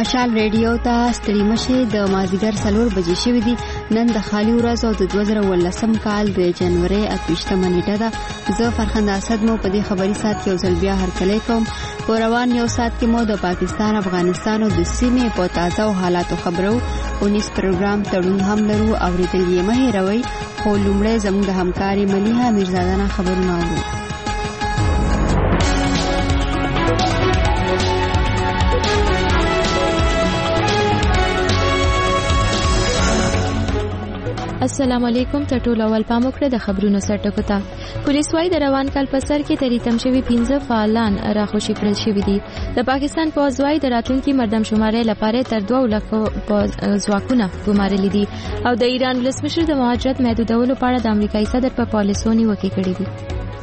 مشال ریډیو ته ستړي مشه د مازیګر 4 بجې شوې دي. نن د خالي ورځ او د 2019 کال د جنوري 28 نیټه ده. زه فرخنده اسد مو په دې خبري سات کې اوسل بیا هرکلی کوم. په روان یو سات کې مو د پاکستان، افغانستان او د سیمې په تازه او حالاتو خبرو 19 پروګرام تړون هم لرو. اوریدل یې مه هېروئ. خو لومړی زموږ د همکاري ملیحه میرزادانه خبرونه اورو. السلام علیکم. ته ټول اول پام وکړه د خبرونو سرټکو ته. پولیس وايي د روان کال په سر کې تریتم شوي 15 فعالان راخوشي کړل شوي دي. د پاکستان پوځ وايي د راتلونکي مردم شمارې لپاره تر 2 لک ځواکونه ګمارلي دي او د ایران ولسمشر د مهاجرت محدودولو په اړه د امریکایي صدر په پالیسو نیوکې کړې دي.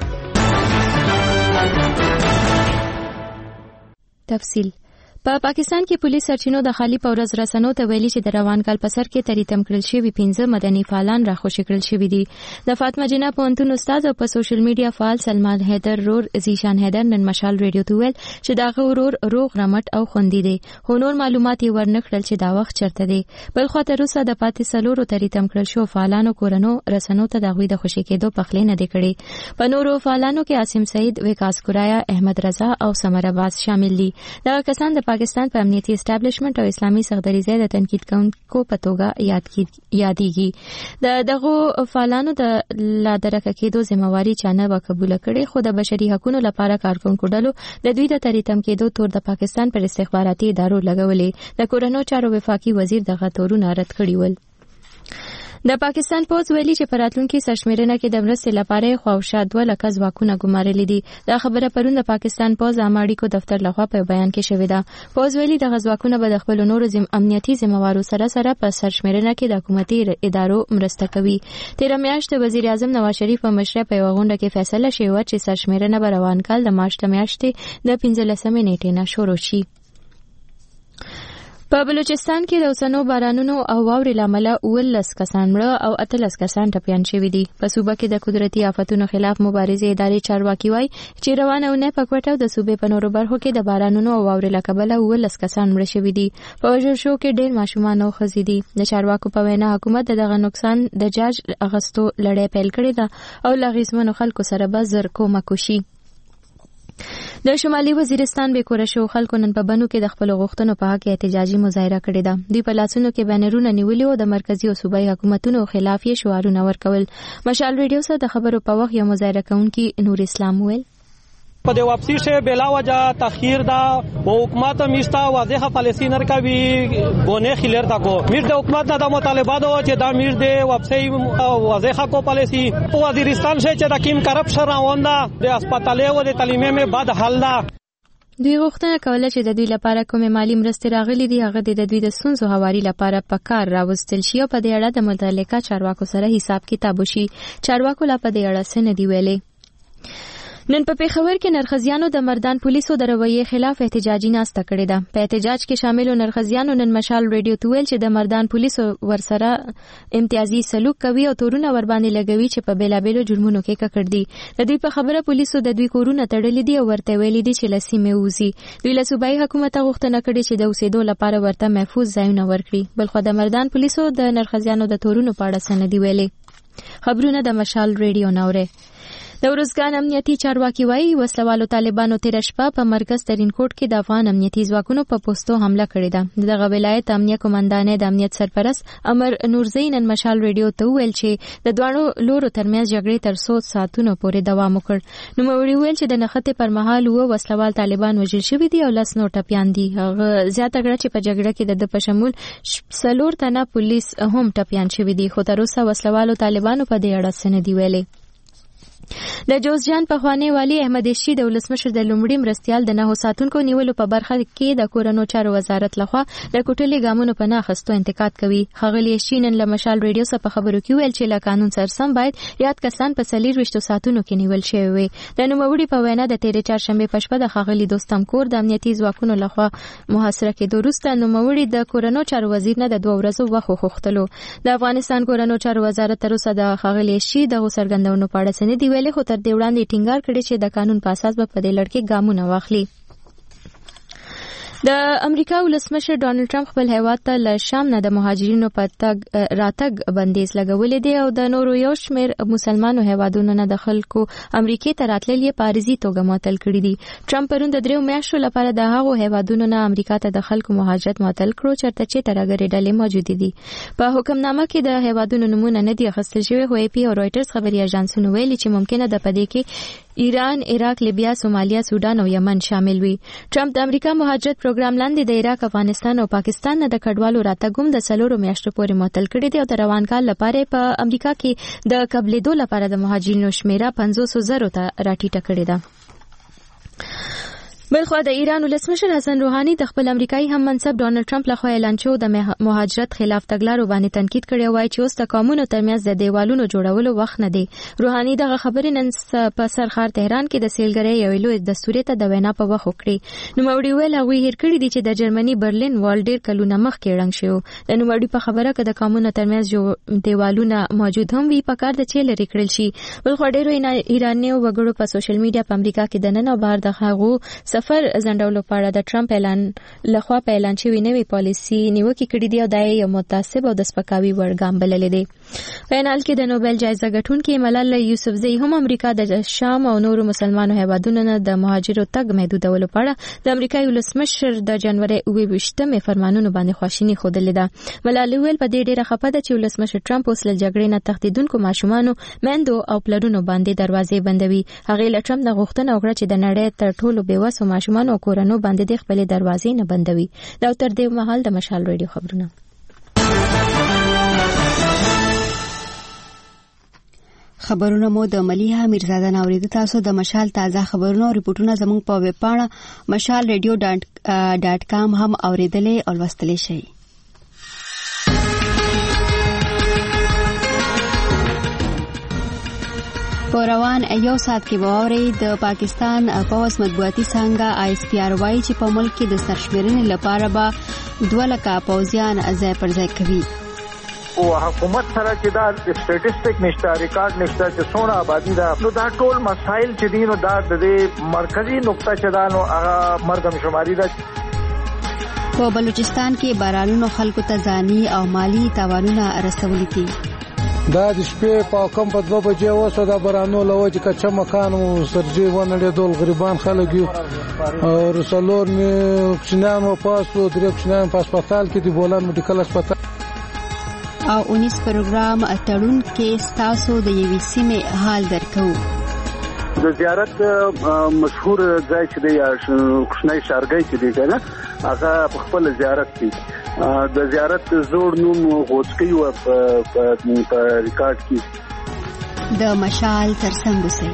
تفصیل. په پاکستان کې پولیس سرچینو د خالي پورز رسنو ته ویلي چې د روان کال په سر کې تریتم کړل شوي 15 مدني فعالان راخوشي کړل شوي دي. د فاطمه جنہ پوهنتون استاد او په سوشل میډیا فعال سلمان حیدر رور زیشان حیدر نن مشال ریډیو ته ویل چې داغه ورور روغ رمټ او خوندي دي. خو نور معلومات یې ورنکړل چې دا وخت چرته دي. بل خو تر اوسه د پاتې سلورو تریتم کړل شو فعالانو کورنو رسنو ته دغوی د خوشي کېدو پخلې نه دي کړې. په نورو فعالانو کې عاصم سعید، وکاس کورایا، احمد رضا او سمر عباس شامل دي. دا کسان د پاکستان په امنیتي اسټابلیشمنت او اسلامي سردریزه د تنقید کوونکو په توګه یادېږي. دغه فعالانو د لا درکه کېدو ذمہواری چانه وقبول کړي. خو د بشري حقوقو لپاره کارکونکو ډلو د دوی د تریتم کېدو تور د پاکستان پر استخباراتي ادارو لګولې. د کورونو چارو وفاقي وزیر دغه تورونه رد کړي ول. د پاکستان پوځ ویلي چې پراتلونکي سرشمیرنه کې د مرستې لپاره خواوشا 2 لک ځواکونه ګمارلي دي. دا خبره پرون د پاکستان پوځ عامه اړیکو دفتر لخوا په بیان کې شوې ده. پوځ ویلي د ځواکونه به د خپل نورو امنیتي ذمہوارو سره په سرشمیرنه کې د حکومتي ادارو مرسته کوي. تیر میاشت وزیر اعظم نواز شریف په مشرۍ په غونډه کې فیصله شوې و چې سرشمیرنه به روان کال د مارچ میاشتې د 15 نیټې نه شروع شي. په بلوچستان کې د اوسنو بارانونو او واورې لامل 19 کسان مړه او 18 کسان ټپيان شوي دي. په صوبه کې د قدرتي آفتونو خلاف مبارزې ادارې چارواکي وایي چې روانه اونۍ په کوټه د صوبې په نورو برخو کې د بارانونو او واورې له کبله 19 کسان مړه شوي دي. په وژل شو کې ډېر ماشومان او ښځې دي. د چارواکو په وینا حکومت دغه نقصان د جاج اغستو لړۍ پیل کړې ده او له اغېزمنو خلکو سره به زر کومک وشي. د شمالي وزیرستان به کور شو خلکو نن په بنو کې د خپل غوښتنو په حق احتجاجي مظاهره کړې ده. دوی په لاسونو کې بانرونه نیولي او د مرکزي او صوبایي حکومتونو خلاف یې شعارونه ورکول. مشال ریډیو سره د خبرو په وخت یو مظاهره کوونکی نور اسلام ویل په د واپسی شه بلا وجه تاخير دا او حکومت میشتا واضحه پالیسی نرکوي گونه خلر تا کو میر د حکومت دا مطالبه دا چې دا میر د واپسی واضحه کو پالیسی په وزیرستان شه چې د کیم کرپشن راوندا د هسپتالې او د تعلیمي مې بد حل دا. دوی غوښتنه کوله چې د دوی لپاره کومه مالی مرستې راغلي دي هغه د دوی د ستونزو هواري لپاره په کار راوستل شي او په دې اړه د متعلقه چارواکو سره حساب کتاب وشي. چارواکو لا په دې اړه څه نه دی ویلي. نن په پیښور کې نرخزیانو د مردان پولیسو د رویې خلاف احتجاجي ناسته کړې ده. په احتجاج کې شاملو نرخزیانو نن مشال ریډیو ته ویل چې د مردان پولیسو ورسره امتیازي سلوک کوي او تورونه ور باندې لګوي چې په بیلابېلو جرمونو کې ککړ دي. د دوی په خبره پولیسو د دوی کورونه تړلي دي او ورته ویلي دي چې لسیمه وزي. دوی له صوبایي حکومت غوښتنه کړې چې د اوسېدو لپاره ورته محفوظ ځایونه ورکړي. بلخو د مردان پولیسو د نرخزیانو د تورونو په اړه څه نه دی ویلي. خبرونه د مشال ریډیو نوره. د ورزګان امنیتي چارواکي وایي وسلوالو طالبانو تیر شپه په مرکز ترینکوټ کې د افغان امنیتي ځواکونو په پوسټو حمله کړې ده. دغه ولایت امنیت قومندان د امنیت سرپرست امر نورزین نن مشال ریډیو ته ویل چې د دوانو لورو ترمنځ جګړې تر 100 ساعتونو پورې دوام وکړ. نو موري ویل چې د نخښتې پر مهال وسلوال طالبان وژل شوي دي او 10 نور ټپيان دي. هغه زیاته کړه چې په جګړه کې د په شمول 4 تنه پولیس هم ټپيان شوي دي. خو تر اوسه وسلوالو طالبانو په دې اړه څه نه دی ویلي. د جوزجان په خوانی والی احمد شي د ولسمشر د لومړي مرستيال د 9 ساتونکو نیولو په برخه کې د کورونو چارو وزارت لخوا د کوټلې ګامونو په ناخستو انتقاد کوي. خغلی شینن له مشال ریډیو سره په خبرو کې ویل چې له قانون سره سم باید یاد کسان په 24 ساتونو کې نیول شوی وي. د نوموړي په وینا د تیرې چهارشنبه په شپه د خغلی دوستم کور د امنیتي ځواکونو لخوا محاصره کېدو وروسته نوموړي د کورونو چارو وزیر نه د 2 ورځو وخت وغوښتلو. د افغانستان کورونو چارو وزارت تر اوسه د خغلی شي د څرګندونو په اړه څه نه دی ویلي، خو تر دې وړاندې ټینګار کړی چې د قانون په اساس به په دې لړ کې ګامونه واخلي. د امریکا ولسمشر ډانلډ ټرمپ خپل هیواد ته له شام نه د مهاجرینو په راتګ بندیز لګولې دی او د نورو یو شمېر مسلمانو هیوادونو نه د خلکو امریکای ته راتلل یې په عارضي توګه معطل کړي دي. ټرمپ پرون د 3 میاشتو لپاره د هغو هیوادونو نه امریکا ته د خلکو مهاجرت معطل کړو چېرته چې ترهګرې ډلې موجود دي. په حکمنامه کې د هیوادونو نمونه نه دي اخیستل شوي، خو AP او رويټرز خبري اژانسونو ویلي چې ممکنه ده په دې کې ایران، عراق، لیبیا، سومالیا، سودان او یمن شامل وي. ټرمپ د امریکا مهاجرت پروګرام لاندې د عراق، افغانستان او پاکستان نه د کډوالو راتګ هم د 4 میاشتو پورې معطل کړی دی او د روان کال لپاره په امریکا کې د قبلېدو لپاره د مهاجرینو شمیره 500,000 ته راټیټه کړې ده. بلخوا د ایران ولسمشر حسن روحاني د خپل امریکایي هم منصب ډانلډ ټرمپ لخوا اعلان شو د مهاجرت خلاف تګلارو باندې تنقید کړی وای چې اوس د قومونو ترمنځ د دیوالونو جوړولو وخت نه دی. روحاني دغه خبرې نن په سرخار تهران کې د سیلګرۍ یو لوی دستوري ته د وینا په وخت وکړي. نوموړي ویل هغه هیر کړی دی چې د جرمني برلین وال ډیر کلونه مخکې رنګ شو. د نوموړي په خبره کې د قومونو ترمنځ دیوالونه موجود هم وي پکار د چیل لري کړل شي. بلخوا ډیرو ایرانیو وګړو په سوشل میډیا په امریکا کې د نن او بهر د هغو سفر زندولو په اړه د ټرمپ اعلان لخوا په اعلان شوی نوې پالیسي نیوکه کړې دی او دا یو متعصب او د سپکاوي وړ ګام بللی دی. په انال کې د نوبل جایزه ګټونکې ملاله یوسفزۍ هم امریکا د شام او نورو مسلمانانو هیوادونو نه د مهاجرو تګ محدودولو په اړه د امریکایي ولسمشر د جنوري 28 فرمانونو باندې خواشیني ښودلې ده. ملاله ویل په دې ډیره خپه ده چې ولسمشر ټرمپ اوس له جګړې نه تهدیدونکو ماشومانو، میندو او پلرونو باندې دروازې بندوي. هغه له ټرمپ د غوښتنه وکړه چې د نړۍ تر ټولو بیوسو ماشومانو او کورونو باندې د خپل دروازې نه بندوي. دا تر دې مهال د مشال رادیو خبرونه. خبرونه مو د ملیحه میرزاده نوریده. تاسو د مشال تازه خبرونه او ریپورتونه زموږ په ویب پاڼه mashalradio.com هم اوریدلې او لوستلې شئ. په روان یو ساعت کې باورې د پاکستان پوز مطبوعاتي څنګه ISPR وايي چې په ملک کې د سرشمېرنې لپاره به 2 لک پوځیان ځای پر ځای کوي. او حکومت سره چې دا سټیټسټیک نشته، ریکارډ نشته چې څومره آبادی ده، نو دا ټول مسایل چې دي نو دا د مرکزی نقطه چې دا نو هغه مردم شماري ده. په بلوچستان کې بارانونو خلکو ته ځاني او مالی تاوانونه رسولي دي. دا د شپې په کم په 2 بجې وسو دا بارانو لوي چې کچا مکان او سرجي ونه ډول غریبان خلک یو او رسولور می کښنان او پاسو درې کښنان په هسپتال کې دی بولان میډیکل هسپتال او 19 پروګرام اتړون کې ستاسو د یوې سیمې حال درکو. د زیارت مشهور ځای چې دی کوشنۍ شارګۍ چې دی کنه هغه په خپل زیارت کې د زیارت زوړ نوم غوڅکی و په ریکارډ کې د مشال ترڅنګ وسه.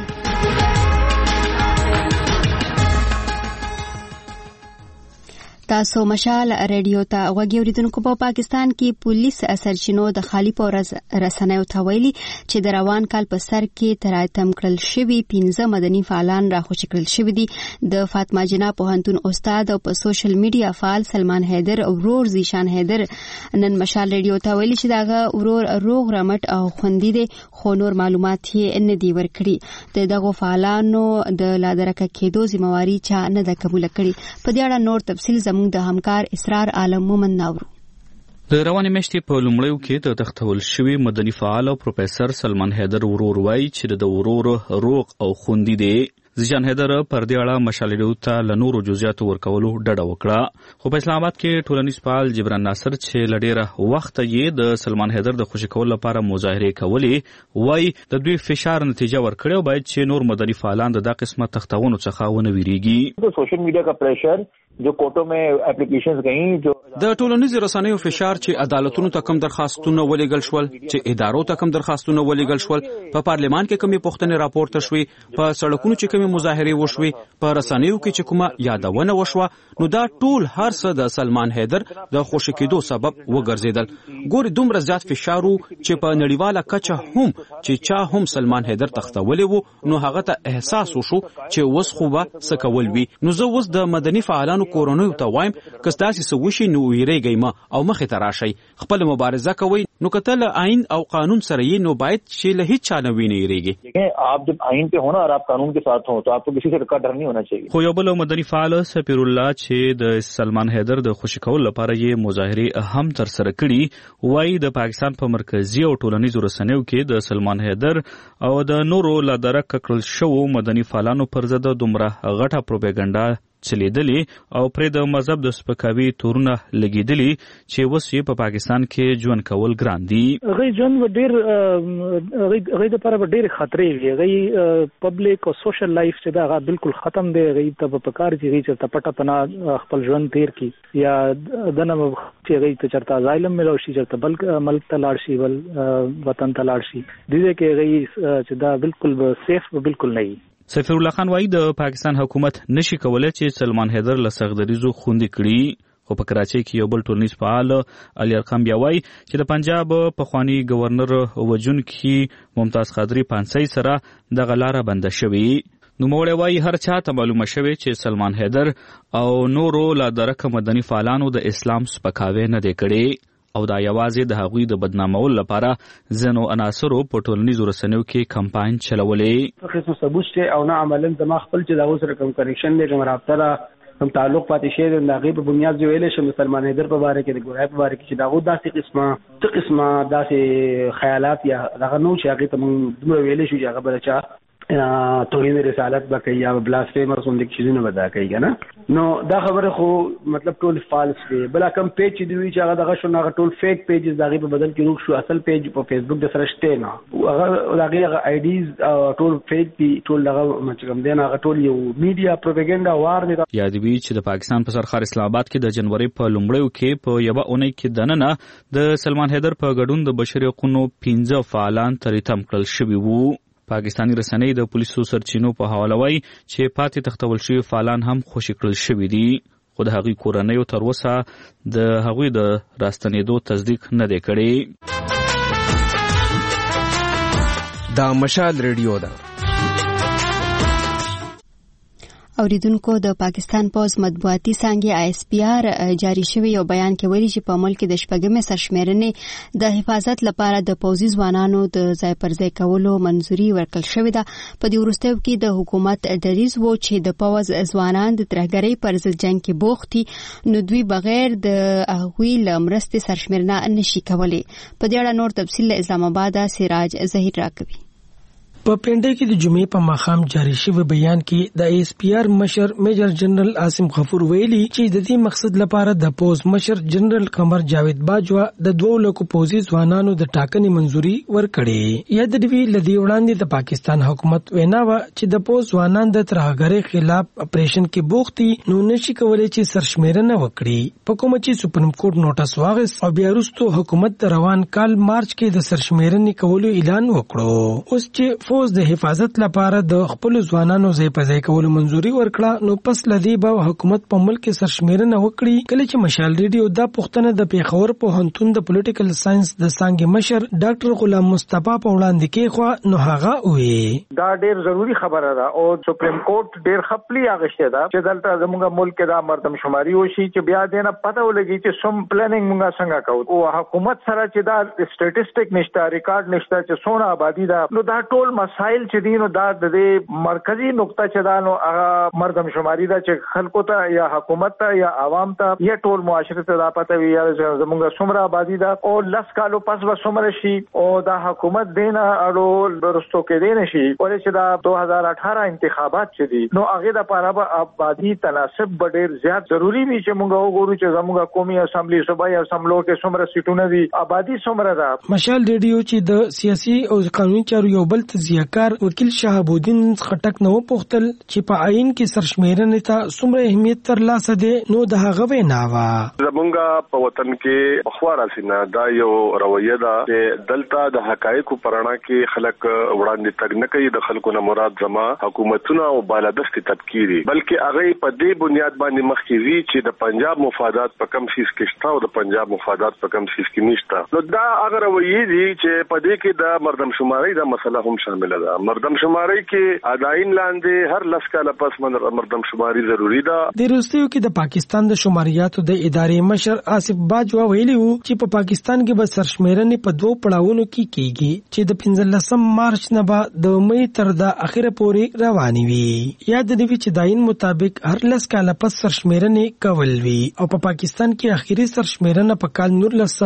تاسو مشال رادیو ته غوږی اوریدونکو. په پاکستان کې پولیس سرچینو د خالی پورز رسنیو ته ویلي چې د روان کال په سر کې تراتم کړل شوی 15 مدني فعالان راخوشي کړل شوی دي. د فاطمه جنا پوهنتون استاد او په سوشل میډیا فعال سلمان حیدر او ورور زیشان حیدر نن مشال رادیو ته ویلي چې داغه ورور روغ رمټ او خوندې دي، خو نور معلومات یې نه دی ورکړي. دغه فعالانو د لادرکه کېدو ذمہواری چا نه د قبول کړي. په دې اړه نور تفصیل زموږ د همکار اسرار عالم مومن ناورو. د روانې میاشتې په لومړیو کې د تختول شوی مدني فعال او پروفیسور سلمان حیدر ورور وایي چې د ورور روغ او خوندې دی. زیشان حیدر پر دې اړه مشال رادیو ته له نورو جزئیاتو ورکولو ډډه وکړه. خو په اسلام آباد کې ټولنیز فعال جبران ناصر چې لډیره وخت یې د سلمان حیدر د خوشی کولو لپاره مظاهره کولې وایي د دوی فشار نتیجه ورکړي او باید چې نور مدني فعالان د قسمه تختونو څخه ونه ویریږي. سوشل میډیا کا پریشر جو کوټو مې اپلیکیشنز غوښتي جو د ټولنیزو رسنیو فشار چې عدالتونو ته کم درخواستونه ولېږل شول، چې ادارو ته کم درخواستونه ولېږل شول، په پارلمان کې کومې پوښتنې راپورته شوې، په سړکونو چې کومې مظاهرې وشوي، په رسنیو کې چې کومه یادونه وشوه، نو دا ټول هر څه د سلمان حیدر د خوشی کېدو سبب وګرځیدل. ګوري دومره زیات فشار چې په نړیواله کچه هم چې چا هم سلمان حیدر تختولې وو، نو هغه ته احساس وشو چې اوس خو به څه کول وي. نو زه اوس د مدني فعالانو کورونو ته وایم که تاسو څه وشي نو ویریږئ ما او مخې ته راشئ، خپل مبارزه کوئ. نو کته له آئین او قانون سره یې نو باید چې له هیڅ چا نه ویني ریږي. آپ جب آئین پہ ہونا اور آپ قانون کے ساتھ ہوں تو آپ کو کسی سے کا ڈر نہیں ہونا چاہیے. خو یو بل مدني فعال سفیر الله چې د سلمان حیدر د خوشی کول لپاره یې مظاهره هم تر سره کړي وایي د پاکستان په مرکزی او ټولنیزو رسنیو کې د سلمان حیدر او د نورو لا درک کړل شو مدني فعالانو پر ضد دومره غټه پروپاګاندا چلیدلی او پرې د مذهب د سپکاوي تورونه لګیدلی چې اوس یې په پاکستان کې ژوند کول ګران دي. غي ژوند ډیر غي د لپاره ډیر خطرې وي. غي پبلک او سوشل لایف چې دا بالکل ختم دی. غي ته په کار چې غي چې پټه پنا خپل ژوند تیر کی یا دنه چې غي ته چرته ظالم ملو شي چرته بل ملک ته لاړ شي بل وطن ته لاړ شي دې کې غي چې دا بالکل سیف بالکل نه. سفیر الله خان وایي د پاکستان حکومت نشي کولای چې سلمان حیدر له سغدریزو خوندې کړي. خو په کراچۍ کې یو بل ټولنیز فعال علي ارقم بیا وایي چې د پنجاب پخوانی گورنر وجونکي ممتاز قادری پانسۍ سره دغه لاره بنده شوې. نوموړی وایي هر چا ته معلومه شوې چې سلمان حیدر او نورو لا درکه مدني فعالانو د اسلام سپکاوی نه دی کړی او دا یوازې د هغوی د بدنامولو لپاره ځینو عناصرو په ټولنیزو رسنیو کې کمپاین چلولې. خو ثبوت شته او نه عملاً زما خپل چې دا اوس رقم کنیکشن دی کوم رابطه هم تعلق پاتې شي د هغې په بنیاد جو ویلی شم سلمان حیدر په باره کې د ګورای په باره کې چې د هغو داسې قسمه داسې خیالات یا دغه نو چې هغې ته موږ دومره ویلی شو چې هغه به د چا توهین رسالت به کوي یا بلاسفیمر غوندې چیزونه به دا کوي که نه. نو دا خبره خو مطلب ټول فالس دی. بله کوم پیج چې دوی چې هغه دغه شو نو هغه ټول فیک پیجز د هغې په بدل کې روک شو. اصل پیج په فیسبوک د سره شته نه. هغه د هغې هغه آیډیز ټول فیک دي. ټول دغه چې کوم دی نه هغه ټول یو میډیا پروپاګاندا وار دی. یاد وي چې د پاکستان په سرخار اسلام آباد کې د جنوري په لومړیو کې په یوه اونۍ کې دننه د سلمان حیدر په ګډون د بشري حقوقو 15 فعالان تریتم کړل شوي وو. پاکستانی رسنۍ د پولیسو سرچینو په حواله وایي چې پاتې تختول شوي فعالان هم خوشي کړل شوي دي خو د هغوی کورنیو تر اوسه د هغوی د راستنېدو تصدیق نه دی کړی. دا مشال ریډیو ده. اوریدونکو د پاکستان پوز مطبوعاتي څانګې ISPR جاری شوی یو بیان کې ویلي چې په ملک د شپږمې سرشمیرنې د حفاظت لپاره د پوځي ځوانانو د ځای پر ځای کولو منځوري ورکړل شوې ده. په دې وروستیو کې د حکومت دریځ و چې د پوز ځوانان د ترهګرۍ پر ضد جنګ کې بوخت دي نو دوی بغیر د هغوی له مرستې سرشمیرنه نشي کولی. په دې اړه نور تفصیل له اسلام آباد سراج ظهیر راکوي. په پنډه کې د جمعې په ماښام جاری شوی بیان کې د ISPR مشر میجر جنرال عاصم غفور ویلي چې د دې مقصد لپاره د پوز مشر جنرال قمر جاوید باجوا د 2 لکو پوزي ځوانانو د ټاکنې منځوري ورکړې. یا د دوی لدی وړاندې د پاکستان حکومت وینا و چې د پوز ځوانان د ترهګرۍ خلاف اپریشن کې بوختي نو نشي کولای چې سرشمیرنه وکړي. په کوم چې سپریم کورټ نوټس واغست او بیا وروسته حکومت روان کال مارچ کې د سرشمیرنې کولو اعلان وکړو. اوس چې پوز د حفاظت لپاره د خپل ځوانانو ځای په ځای کولو منځوري ورکړه نو پس لدی به حکومت په ملک کې سرشمیرنه وکړي. کله چې مشال ریډیو دا پوښتنه د پیښور پوهنتون د پولیټیکل ساينس د څانګې مشر ډاکټر غلام مصطفی په وړاندې کې نو هغه وی دا ډیر ضروری خبره ده او سپریم کورټ ډیر خپلی اغشته ده چې دلته زموږ ملک دا مردم شماري وشي چې بیا دینه پته ولګي چې سم پلانینګ موږ څنګه کوو او حکومت سره چې دا سټټیسټیک نشته ریکارډ نشته چې څونه آبادی ده نو دا ټول مسائل چې دینو دا د مرکزی نقطه چې دا نو هغه مردم شماري ده چې خلکو ته یا حکومت ته یا عوام ته یا ټول معاشره ته دا پته وي زموږ څومره آبادی ده او 10 کالو پس به څومره شي او دا حکومت دینه اړو برستو کې دینه شي ولې چې دا 2018 انتخابات چې دي نو هغه د لپاره به آبادی تناسب ډېر زیات ضروری وي چې موږ وګورو چې زموږ قومي اسمبلی صوبایي اسمبلو کې څومره سیټونه دي آبادی څومره ده. مشال ریډیو چې د سیاسي او قانوني چارو یو بل تزیهکار وکیل شهاب الدین خټک نو پوښتل چې په آئین کې سرشمیرنې ته څومره اهمیت ترلاسه دی نو د هغه وینا وا زمونږ په وطن کې بخواره سینا دا یو رویه ده چې دلته د حقایقو پرانا کې خلک وړاندې تګ نه کوي. د خلکو نه مراد زما حکومتونه او بالادستي تفکیری بلکې هغه په دې بنیاد باندې مخکې چې د پنجاب مفادات په کم سیس کې شته او د پنجاب مفادات په کم سیس کې نشته. نو دا هغه رویه دي چې په دې کې د مردم شماري د مسله هم شامل شامل ده. مردم شماري کې اداین لاندې هر لس کاله پس مردم شماري ضروری ده. د روسیو کې د پاکستان د شماریاتو د ادارې مشر آصف باجوا ویلي وو چې په پاکستان کې به سرشمیرنې په 2 پړاوونو کې کیږي چې د 15 مارچ نه به د مې تر د اخره پورې رواني وي. یاد دی چې داین مطابق هر لس کاله پس سرشمیرنې کول وی او په پاکستان کې اخیری سرشمیرنه په کال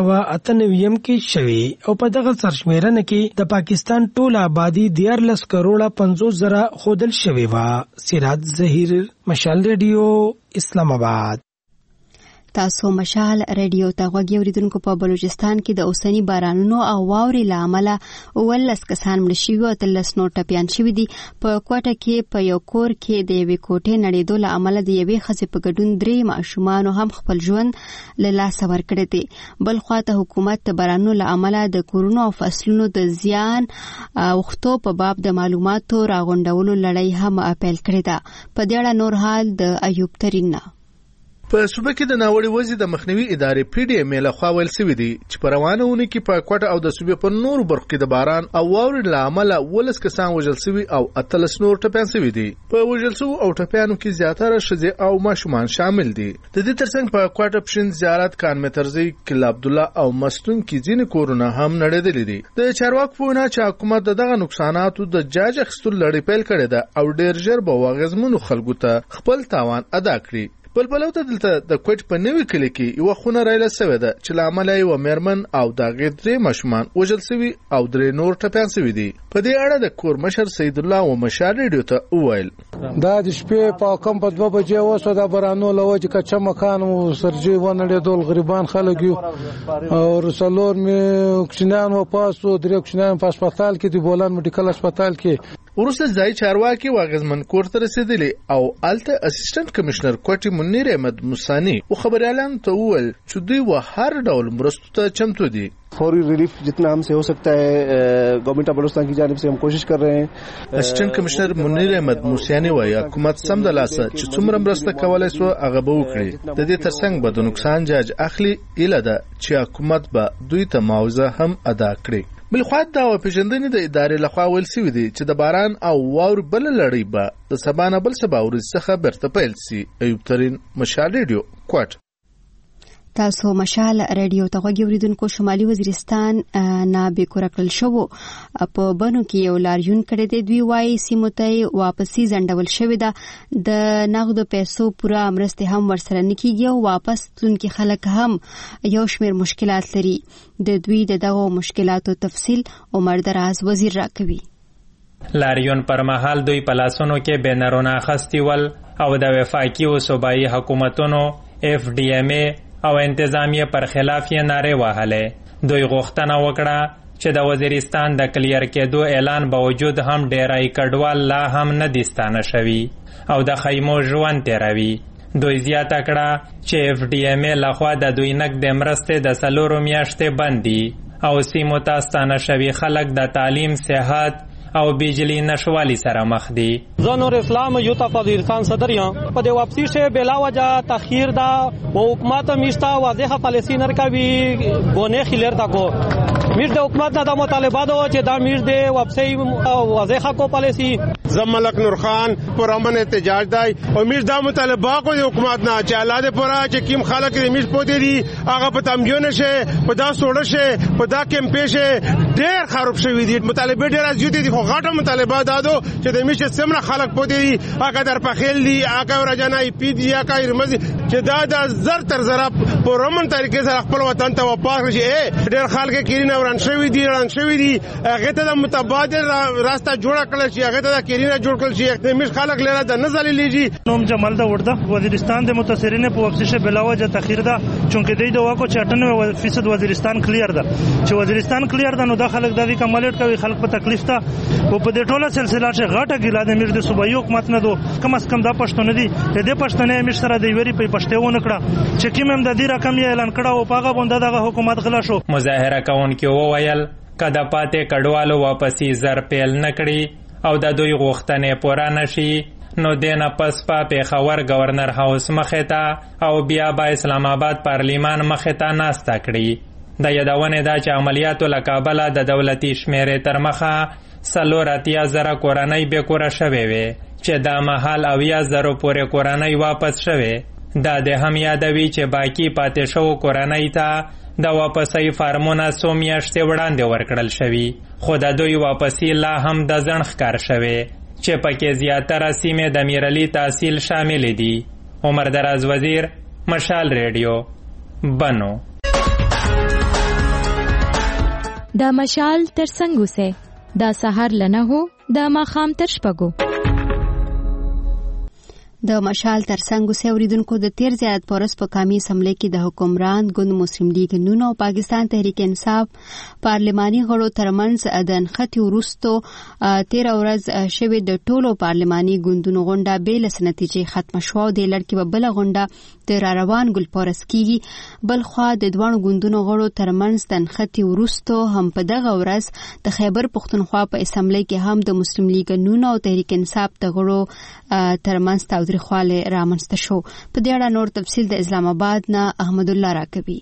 1998 کې شوی او په دغه سرشمیرنه کې د پاکستان ټول آبادی 13 کروڑ 50 زره خودل شوی و. سراج ظهیر، مشال ریډیو، اسلام آباد. تاسو مشال ریډیو ته غوږی اوریدونکو. په بلوچستان کې د اوسنی بارانونو او واورې له امله 19 کسان مړه شوي او 13 نور ټپیان شوي دي. په کوټه کې په یو کور کې د یوې کوټې نړېدو له امله د یوې ښځې په ګډون 3 ماشومانو هم خپل ژوند له لاسه ورکړی دی. بل خواته حکومت د بارانونو له امله د کورونو او فصلونو د زیان اوښتو په باب د معلوماتو راغونډولو لړۍ هم پیل کړې ده. په دې اړه نور حال د ایوب ترین نه. په صوبه کې د ناوړي وضعې د مخنیوي ادارې PDM له خوا ویل شوي دي چې په روانه اونۍ کې په کوټه او د صوبې په نورو برخو کې د باران او واورې له امله 19 کسان وژل شوي او 18 نور ټپیان شوي دي. په وژل شوو او ټپیانو کې زیاتره ښځې او ماشومان شامل دي. د دې ترڅنګ په کوټه پښین زیارت کان مترزي کلا عبدالله او مستون کې ځینې کورونه هم نړېدلي دي. د چارواکو په وینا چې حکومت دغه نقصاناتو د جاج اخیستلو لړۍ پیل کړې ده او ډېر ژر به واغېزمنو خلکو ته خپل تاوان ادا کړي. بلبلو ته دلته د کوټ په نوي کلی کې یو خونه رایله سوې ده چې له امله یو میرمن او د هغې 3 ماشومان وژل سوي او 3 نور ټپیان سوي دي. په دې اړه د کور مشر سید الله و مشال ریډیو ته وویل دا د شپې په کم په 2 بجې وسو د بارانو له وجې کچا مکان و سرجي ونړېدل، غریبان خلک یو او رسالور مې کوچنیان و پاسو 3 کوچنیان په هسپتال کې دی، بولان میډیکل هسپتال کې. وروسته ځای چارواکي واغزمن کور ته رسیدلی او الته اسسټنټ کمشنر کوټي منیر احمد موسانی او خبريالان ته وویل چې دوی و هر ډول مرستو ته چمتو دي. فوری ریلیف جتنا हमसे हो सकता है गवर्नमेंट ऑफ बलूचिस्तान की जानिब से हम कोशिश कर रहे हैं. اسسټنټ کمشنر منیر احمد موسانی وايي حکومت سم د لاسه چې څومره مرسته کولای سو هغه به وکړي. د دې ترڅنګ به د نقصان جاج اخلي اله ده چې حکومت به دوی ته معاوضه هم ادا کړي. بل خو دا پیژندنې د ادارې لخوا ویل شوی دی چې د باران او واور بل لړۍ به د سبا نه بل سبا ورځ څخه برته پیل شي. ایوب ترین، مشال ریډیو، کوټ. تاسو مشال ریډیو ته غوږی اوریدونکو. شمالي وزیرستان نه بیکوره کړل شو په بنو کې یو لاریون کړی دی. دوی وايي سیمو ته واپسی ځنډول شوې ده. د نغدو پیسو پوره مرستې هم ورسره نه کیږي او واپس تلونکي خلک هم یو شمېر مشکلات لري. د دوی دغه مشکلاتو تفصیل عمر دراز وزیر راکوي. لاریون پر مهال دوی په لاسونو کې بینرونه اخیستي ول او د وفاقي او صوبایي حکومتونو FDMA او انتظامیه پر خلاف یې نارې وهلې. دوی غوښتنه وکړه چې د وزیرستان د کلیر کېدو اعلان باوجود هم ډیری کډوال لا هم نه دي ستانه شوي او د خیمو ژوند تیروي. دوی زیاته کړه چې FDMA لخوا د دوی نقد مرستې د 4 میاشتې بند دي او سیمو ته ستانه شوي خلک د تعلیم، صحت او بجلی نشوالی سره مخ دي. زه نور اسلام یوتا وزیرستان صدر یم. په دې واپسی شه بلا وجه تاخير دا و حکومت میشتا واضح پالیسی نرکوي گونه خلیر تاکو میر د حکومت نه د مطالبات او چې دا میر د واپسی واضح کو پالیسی زملک نور خان پر امن احتجاج دای او میر دا مطالبات کو حکومت نه چې الاده پورا چې کیم خلک میر پوتې دي هغه په تمجون شه په دا سوړ شه په دا کمپې شه ډېر خراب شوی دي. مطالبه ډېر ازیوت دي خو غاټه مطالبات دادو چې د میشه سمره خلک پوتې دي هغه در پخیل دي هغه ورجنای پی دي هغه رمزي چې دا د زر تر زره پر امن طریقې سره خپل وطن ته واپس شي. ډېر خلک کېرینه وران شوی دي هغه ته د متبادل راسته جوړ کړل شي هغه ته د کېرینه جوړ کړل شي. د میش خلک لره د نزل لیږي. نوم جمال دا ورده وزیرستان د متاثرین په واپسی شه بلا وجه تاخير ده چونکه دوی د واکو 98% وزیرستان کلیر ده. چې وزیرستان کلیر ده نو د خلک د دې کمالیت کوي خلک په تکلیف ته او په دې ټوله سلسله چې غټه ګیلا د میر د صوبایي حکومت نه دو کم از کم دا پښتون دي د دې پښتنې میر سره د ویری په پښتو نکړه چې کیم هم د دې رقم یې اعلان کړه او پاغه بونده دغه حکومت غلا شو. مظاهره کوونکي وویل کله پاتې کډوالو واپسی زر پیل نکړي او د دوی غوښتنې پوره نشي نو دینه پس په پیښور گورنر هاوس مخه ته او بیا با اسلام آباد پارلیمان مخه ته ناستا کړي. د یادونې دا چې عملیاتو له کابله د دولتي شمیرې تر مخه 84,000 کورنۍ بې کوره شوې وې چې دا مهال 80,000 پورې کورنۍ واپس شوې. دا د هم یادوي چې باقي پاتې شوو کورنۍ ته د واپسۍ فارمونه څو میاشتې وړاندې ورکړل شوي، خو د دوی واپسي لا هم د ځنډ ښکار شوې چې پکې زیاتره سیمې د میرعلي تحصیل شامل دي. عمر دراز وزیر، مشال ریډیو، بنو. دا مشال تر څنګ اوسه، دا سهار لنه هو، دا ماښام تر شپږو. د مشال ترڅنګ اوسه اوریدونکو د تیر زیات پورس په قومي اسمبلی کې د حکمران ګوند مسلم لیگ نون او پاکستان تحریک انصاف پارلماني غړو ترمنځ د نښتې وروسته 13 ورځ شوې د ټولو پارلماني ګوندونو غونډه بې له نتیجې ختمه شوه او د لړ کې به بله غونډه د راروان ګل پورس کېږي. بلخوا د دوه ګوندونو غړو ترمنځ د نښتې وروسته هم په دغه ورځ د خیبر پښتونخوا په اسمبلی کې هم د مسلم لیگ نون او تحریک انصاف د غړو ترمنځ خواله رامنځته شو. په دې اړه نور تفصیل د اسلام آباد نه احمد الله راکوي.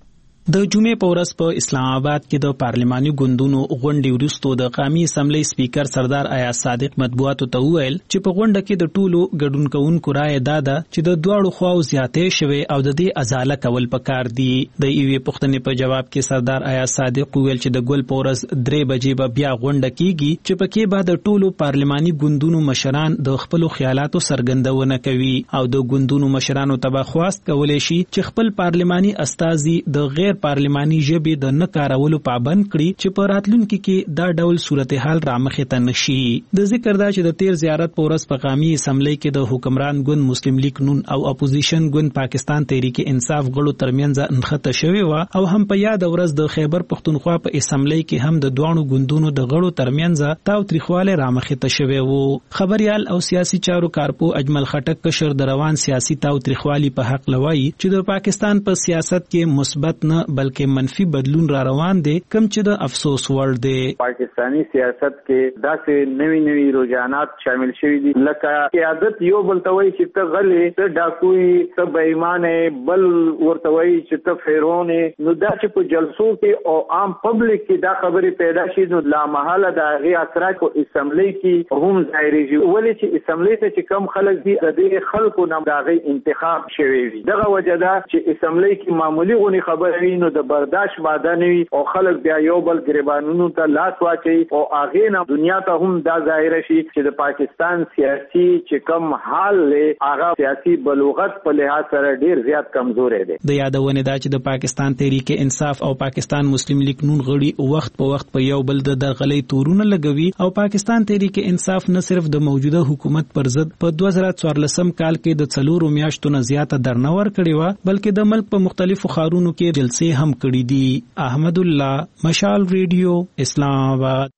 د جمعې په ورځ په اسلام آباد کې د پارلماني ګوندونو غونډې وروسته د قومي اسمبلی سپیکر سردار ایاز صادق مطبوعاتو ته وویل چې په غونډه کې د ټولو ګډون کوونکو رایه داده چې د دواړو خواو زیاتې شوې او د دې ازاله کول پکار دي. د یوې پوښتنې په جواب کې سردار ایاز صادق وویل چې د ګل په ورځ 3 بجې به بیا غونډه کیږي چې پکې به د ټولو پارلماني ګوندونو مشران د خپل خیالاتو څرګندونه کوي او د ګوندونو مشرانو ته خواست کولای شي چې خپل پارلماني استازي د غیر پارلماني ژبې د نه کارولو پابند کړي چې په راتلونکي کې دا ډول صورتحال رامخې ته نشي. د ذکر دا چې د تیر زیارت په ورځ په قومي اسمبلی کې د حکمران ګوند مسلم لیگ نون او اپوزیشن ګوند پاکستان تحریک انصاف غړو ترمنځ نښته شوې و او هم په یاد ورځ د خیبر پښتونخوا په اسمبلی کې هم د دوه ګوندونو د غړو ترمنځ تاوتریخواله رامخې ته شوې و. خبريال او سیاسي چارو کارپو اجمل خټک کشر د روان سیاسي تاوتریخوالي په حق لوي چې د پاکستان په سیاست کې مثبت نه بلکې منفي بدلون را روان دي کم چې د افسوس وړ دي. پاکستانی سیاست کې داسې نوي رجحانات شامل شوي دي لکه قیادت یو بل ته وایي چې ته غلې، ته ډاکوي، ته بېایمانه، بل ورته وایي چې ته فیرون. نو دا چې په جلسو کې او عام پبلک کې دا خبرې پیدا شي نو لا محاله د هغې اثرات په اسمبلی کې هم ظاهرېږي. ولې چې اسمبلی ته چې کم خلک دي د دې خلکو نه د هغې انتخاب شوی وي. دغه وجه ده چې اسمبلی کې معمولی غونې خبرې وي نو د برداشت ماده نه وي او خلک بیا یو بل ګریبانونو ته لاس واچي او هغې نه دنیا ته هم دا ظاهره شي چې د پاکستان سیاسي چې کم حال له هغه سیاسي بلوغت په لحاظ سره ډیر زیات کمزورې دی. د یادونه دا چې د پاکستان تحریک انصاف او پاکستان مسلم لیگ نون غړي وخت په وخت په یو بل د درغلي تورونه لګوي او پاکستان تحریک انصاف نه صرف د موجوده حکومت پر ضد په 2014 کال کې د 4 میاشتو نه زیاته درنور کړی و بلکې د ملک په مختلفو ښارونو کې جلسې هم کړي دي. احمد الله، مشال ریډیو، اسلام آباد.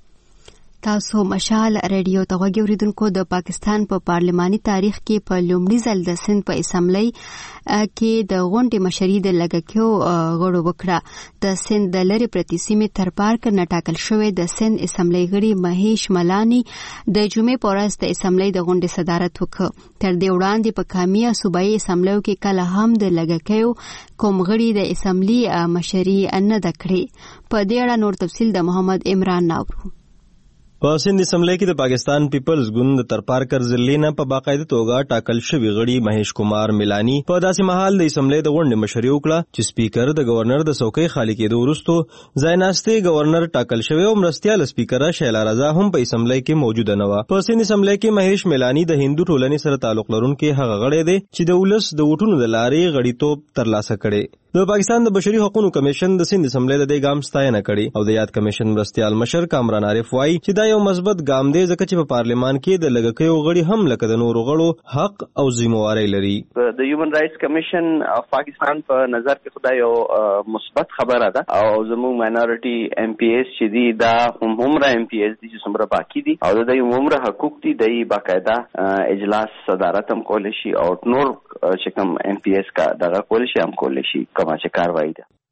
تاسو مشال ریډیو ته غوږی اوریدونکو. د پاکستان په پارلماني تاریخ کې په لومړي ځل د سند په اسمبلی کې د غونډې مشري د لګکیو غړو وکړه. د سند د لری پرتی سیمې تر پارک نه ټاکل شوی د سند اسمبلی غړي مهیش ملانی د جمعې په ورځ د اسمبلی د غونډې صدارت وکړ. تر دې وړاندې په قومي صوبایي اسمبلیو کې کله هم د لګکیو کوم غړي د اسمبلی مشري نه د کړې. په دې اړه نور تفصیل د محمد عمران ناورو. په سند اسمبلی کې د پاکستان پیپلز ګوند د ترپارکر ضلع نه په باقاعده توګه ټاکل شوی غړي مهیش کمار ملانی په داسې مهال د اسمبلی د غونډې مشري وکړه چې سپیکر د گورنر د څوکۍ خالی کېدو وروسته ځایناستي گورنر ټاکل شوی او مرستیال سپیکر شیلا رضا هم په اسمبلی کې موجوده نه و. په سند اسمبلی کې مهیش ملانی د هندو ټولنې سره تعلق لرونکي هغه غړی دی چې د ولس د وټونو د لارې غړیتوب ترلاسه کړي. د پاکستان د بشري حقوقو کمیشن د سند اسمبلی د دې ګام ستاینه کړي او د یاد کمیشن مرستیال مشر کامران عارف وایي چې دا یو مثبت ګام دی ځکه چې په پارلیمان کې د لګکیو غړي هم لکه د نورو غړو حق او ذمہواری لري. د هیومن رائټس کمیشن اف پاکستان په نظر کې خدای یو مثبت خبره ده او زموږ ماینورټي ام پی ایس چې دي دا همره ام پی ایس دي چې څومره باقی دي او د همره حقوق دي د باقاعده اجلاس صدارت هم کول شي او نور چې کوم ام پی ایس کا دغه کول شي هم کول شي کومه چې کاروایی ده.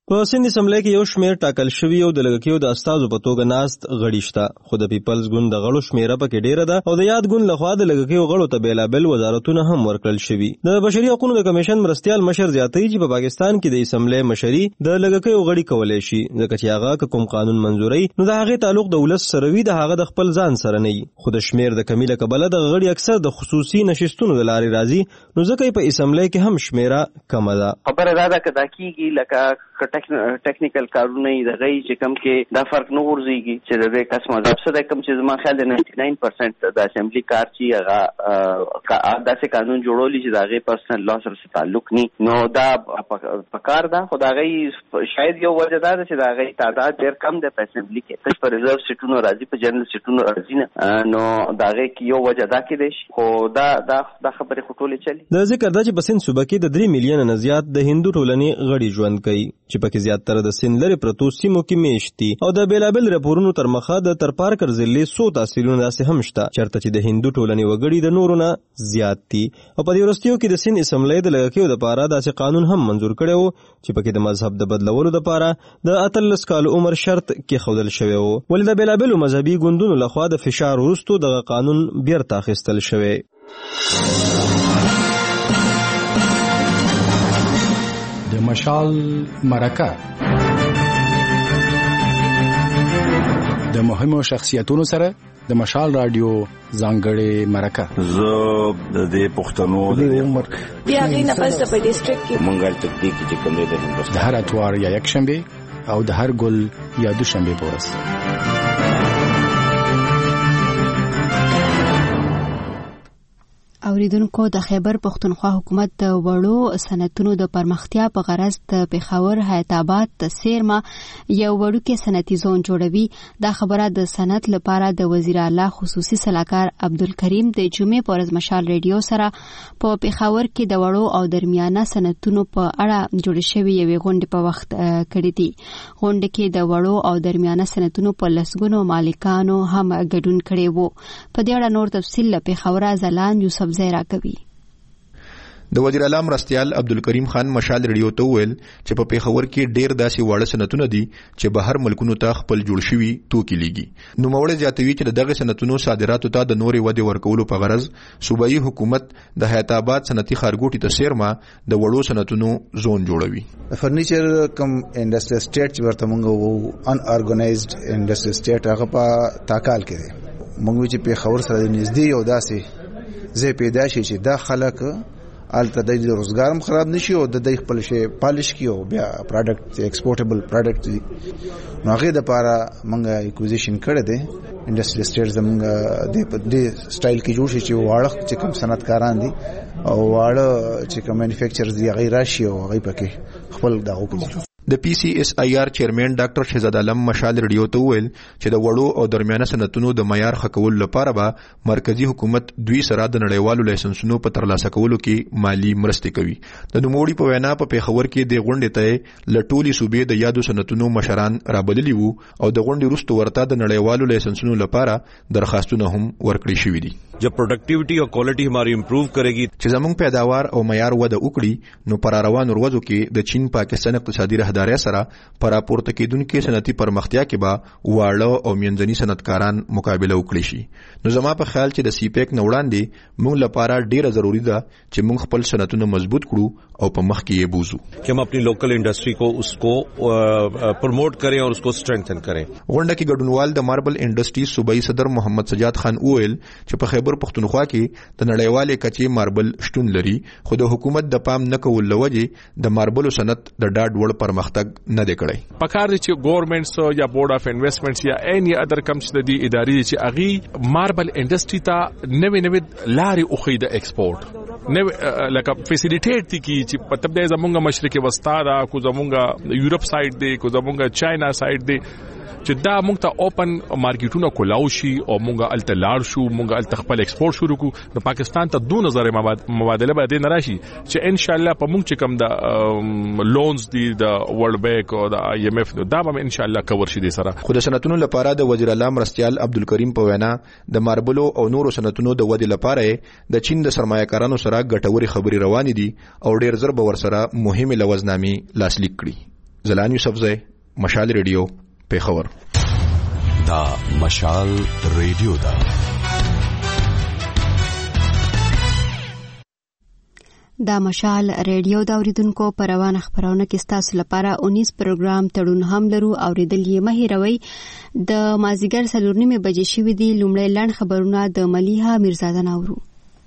په سند اسمبلی کې یو شمېر ټاکل شوي او د لږکیو د استازو په توګه ناست غړي شته، خو د پیپلز ګوند د غړو شمېره پکې ډېره ده او د یاد ګوند لخوا د لږکیو غړو ته بېلابېل وزارتونه هم ورکړل شوي. د بشري حقوقو د کمیشن مرستیال مشر زیاتوي چې په پاکستان کې د اسمبلی مشري د لږکیو غړي کولی شي، ځکه چې هغه کوم قانون منظوري نو د هغې تعلق د ولس سره وي، د هغه د خپل ځان سره نه وي. خو د شمېر د کمي له کبله دغه غړي اکثر د خصوصي نشستونو د لارې راځي، نو ځکه یې په اسمبلی کې هم شمېره کمه ده. خبره دا ده که دا کېږي لکه ټیکنیکل کارونه یې دغه چې کوم کې دا فرق نه غورځېږي چې د دې کس مذهب څه دی، کوم چې زما خیال د 99% د اسمبلی کار چې هغه داسې قانون جوړولی چې د هغې پرسنل لا سره تعلق ني، نو دا پکار ده. خو د هغې شاید یو وجه دا ده چې د هغې تعداد ډېر کم دی په اسمبلی کې، تش په ریزرو سیټونو راځي، په جنرل سیټونو راځي نه، نو د هغې یو وجه دا کېدی شي. خو دا خبرې خو ټولې چلي. د ذکر ده چې په سند صوبه کې د 3 میلیونه نه زیات د هندو ټولنې غړي ژوند کوي، چې پکې زیاتره د سند لرې پرتو سیمو کې میشت دي، او د بېلابېل راپورونو تر مخه د ترپارکر ضلعې څو تحصیلونه داسې هم شته چېرته چې د هندو ټولنې وګړي د نورو نه زیات دي. او په دې وروستیو کې د سند اسمبلی د لږکیو دپاره داسې قانون هم منظور کړی و چې پکې د مذهب د بدلولو دپاره د 18 کالو عمر شرط کېښودل شوی و، ولې د بېلابېلو مذهبي ګوندونو لخوا د فشار وروستو دغه قانون بیرته اخیستل شوی. د مشال مرکه د مهمو شخصیتونو سره د مشال رادیو ځانګړې مرکه. زه د دې پښتنو د عمر بیا غي نه پس په ډیسټریکټ کې مونږه تکتیک چې کوم دی د هندوستان د هر اتوار یا یک شنبه او د هر ګل یا دوشنبه پورس. اوریدونکو، د خیبر پختونخوا حکومت د وړو صنعتونو د پرمختیا په غرض د پېښور حیات آباد د سیرما یو وړوکی صنعتي زون جوړوي. دا خبره د صنعت لپاره د وزیر اعلی خصوصي سلاکار عبدالکریم د جمعې په ورځ مشال ریډیو سره په پېښور کې د وړو او درمیانه صنعتونو په اړه جوړ شوی یوې غونډې په وخت کړې دي. غونډې کې د وړو او درمیانه صنعتونو په لسګونو مالکانو هم ګډون کړی وو. په دې اړه نور تفصیل له پېښوره ځلان یوسف زیرا کوي. د وزیر اعلی مرستیال عبدالکریم خان مشال ریډیو ته وویل چې په پېښور کې ډېر داسې واړه صنعتونه دي چې بهر ملکونو ته خپل جوړ شوي توکي لیږي. نوموړی زیاتوي چې د دغه صنعتونو صادراتو ته د نورې ودې ورکولو په غرض صوبایي حکومت د حیات آباد صنعتي ښارګوټي ته سیرما د وړو صنعتونو زون جوړوي. فرنیچر کم انډسټریل سټیټ چې ورته موږ وو ان ارګنایزد انډسټریل سټیټ هغه په تاکال کې دی. موږ چې پېښور سره نږدې یو داسې زه پیدا شي چې دا خلک الته د روزګارم خراب نشي او د دې خپل شی پالش کیو بیا پروډکټ ایکسپورټیبل پروډکټ دي. نو هغه د لپاره موږ اکوزیشن کړی دی انډسټریل سټیټ زموږ د دې سټایل کې جوړ شي چې واړه چې کوم صنعتکاران دي او واړه چې کوم مینوفیکچرز دي هغه راشي او هغه پکې خپل دا وکړي. د پی سی ایس آی آر چیرمن ډاکټر شهزاد عالم مشال ریډیو ته وویل چې د وړو او درمیانه صنعتونو د معیار ښه کولو لپاره به مرکزی حکومت دوی سره د نړیوالو لایسنسونو په ترلاسه کولو کې مالی مرستې کوي. د نوموړي په وینا په پېښور کې د غونډې ته له ټولې صوبې د یادو صنعتونو مشران رابللي وو او د غونډې وروسته ورته د نړیوالو لایسنسونو لپاره درخواستونه هم ورکړي شوي دي. जब प्रोडक्टिविटी और क्वालिटी हमारी इम्प्रूव करेगी چې زموږ پیداوار او معیار وده وکړي نو پر روانو ورځو کې د چین پاکستان اقتصادي راهدارۍ سره پر راپورته کېدونکو صنعتي پرمختیا کې به واړه او منځني صنعتکاران مقابله وکړي شي. نو زما په خیال چې د سی پیک نه وړاندې موږ لپاره ډیره ضروری ده چې موږ خپل صنعتونه مضبوط کړو او په مخ کې یې بوزو कि हम अपनी लोकल इंडस्ट्री को उसको प्रमोट करें और उसको स्ट्रेंथन करें. غونډه کې ګډونوال د ماربل انډسټری صوبایي صدر محمد سجاد خان وویل چې په خیبر پختونخوا کې د نړیوالې کچې ماربل شتون لري خو د حکومت د پام نه کول لوجه د ماربلو صنعت د ډاډ وړ پرمختګ نه دی کړی. پکار دي چې ګورنمنټس یا بورډ اف انویسټمنټس یا اني ادر کمز د دې ادارې چې اغي ماربل انډسټری ته نوې لارې اوخې د ایکسپورټ نو لکه فیسیلیټیټ کی چې په تبدیل زمونږ مشرق وسطا دا کو زمونږ یورپ سایډ دی کو زمونږ چاینا سایډ دی چې دا موږ ته اوپن مارکیټونه کولاو شي او موږ الته لاړ شو موږ الته خپل ایکسپورټ شروع کو نو پاکستان ته 2000 مبادله به نه راشي چې ان شاء الله په موږ چې کوم د لونز دی د ورلد بانک او د آی ایم اف دا به ان شاء الله کور شي دي سره. خو د صنعتونو لپاره د وزیر اعلی مرستیال عبدالکریم په وینا د ماربلو او نورو صنعتونو د ودې لپاره د چین د سرمایه‌کارانو سره ګټوري خبري روانې دي او ډیر زر به ورسره مهمه لوزنامې لاسلیک کړي. زلان یوسفزی، مشال ریډیو، پیښور. دا مشال ریډیو دا مشال ریډیو دا اوریدونکو په روانه خبرونه کې ستاسو لپاره 19 پروګرام تړون هم لرو. اوریدل یې مه هېروئ. د مازیګر 4:30 بجې شوې دي. لومړی لنډ خبرونه د ملیحه میرزاده ناورو.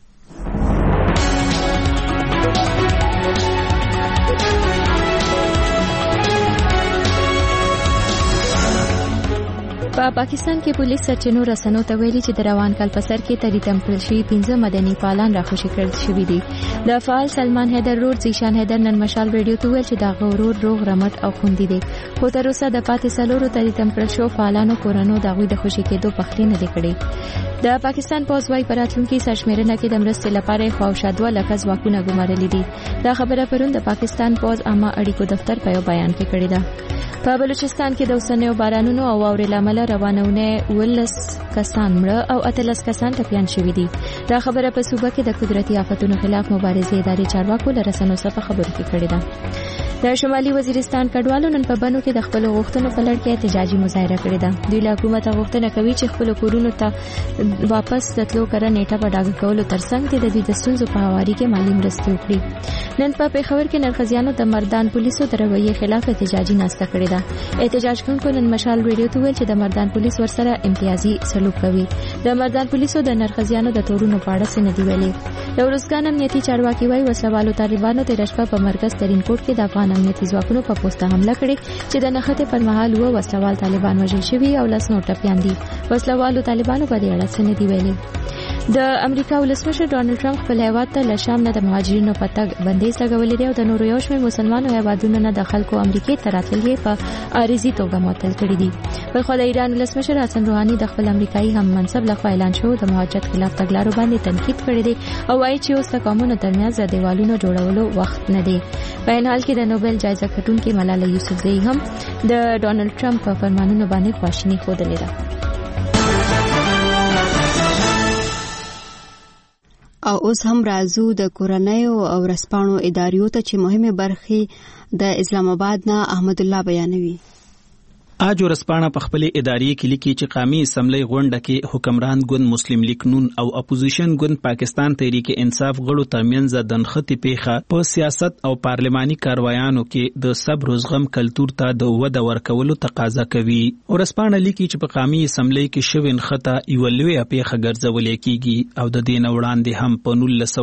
په پاکستان کې پولیس سرچینو رسنو ته ویلي چې د روان کال په سر کې تریتم کړل شوي 15 مدني فعالان راخوشي کړل شوي دي. د فعال سلمان حیدر رور زیشان حیدر نن مشال ریډیو ته ویل چې دا غورور روغ رمټ او خوندي دي، خو تر اوسه د پاتې سلورو تریتم کړل شو فعالانو کورونو دغوی د خوشي کېدو پخلی نه دی کړی. د پاکستان پوز وايي پراتلونکي سرشمیرنه کې د مرستې لپاره خواوشا 2 لک ځواکونه ګمارلي دي. دا خبره پرون د پاکستان پوز عامه اړیکو دفتر په یو بیان کې کړې ده. په بلوچستان کې د اوسنیو بارانونو او واورې لامل روانونه 19 کسان مړه او 13 کسان ټپيان شوي دي. دا خبره په صوبه کې د قدرتي آفتونو خلاف مبارزې ادارې چارواکو له رسنیو څخه خبرو کې کړې ده. د شمالي وزیرستان کډوالو نن په بنو کې د خپل غوښتنو په لړ کې احتجاجي مظاهره کړې ده. دوی له حکومت غوښتنه کوي چې خپل کورونو ته واپس تلو کړه نیټه په ډاګه کولو ترڅنګ د دوی د ستونزو په هواري کې مالی مرستې وکړي. نن په پیښور کې نرخزیانو د مردان پولیسو د رویې خلاف احتجاجي ناسته کړې ده. احتجاج کوونکو نن مشال ریډیو ته ویل چې د مردان پولیس ورسره امتیازي سلوک کوي. د مردان پولیسو د نرخزیانو د تورونو په اړه څه نه دی ویلي. د ورځګان امنیتي چارواکي وايي وسلوالو طالبانو د رشپه په مرکز ترین کوټ کې د افغان امنیتي ځواکونو په پوسټه حمله کړې چې د نښتې پر مهال و وسلوال طالبان وژل شوي او 10 نور ټپيان دي. وسلوالو طالبانو په دې اړه څه نه دی ویلي. د امریکا ولسمشر ډونالد ټرمپ خپل هیواد ته له شام نه د مهاجرینو په تګ بندیز لګولې دی او د نورو یو شمېر مسلمانو هیوادونو نه د خلکو امریکای ته راتلل یې په عارضي توګه معطل کړي دي. بل خو د ایران ولسمشر حسن روحاني د خپل امریکایي هم منصب لخوا اعلان شوی د مهاجرت خلاف تګلارو باندې تنقید کړی دی او وايي چې اوس د قومونو ترمنځ د دیوالونو جوړولو وخت نه دی. په این حال کې د نوبل جایزه ګټونکې ملاله یوسفزۍ هم د ډونالد ټرمپ په فرمانونو باندې خواشیني ښودلې ده. او اوس هم راځو د کورنیو او رسپانو اداریو ته چې مهمه برخې د اسلام آباد نه احمد الله بیانوي. اج ورسپانه په خپل ادارې کې لیکي چې قومي اسمبلی غونډه کې حکمران ګوند مسلم لیگ نون او اپوزیشن ګوند پاکستان تحریک انصاف غړو ترمنځ د نښتې پیښه په سیاست او پارلماني کاروایانو کې د صبر او زغم کلتور ته د وده ورکولو تقاضا کوي. ورسپانه لیکي چې په قومي اسمبلی کې شوی نښته یو لوی پیښه ګرځولې کیږي او د دین وړاندې هم په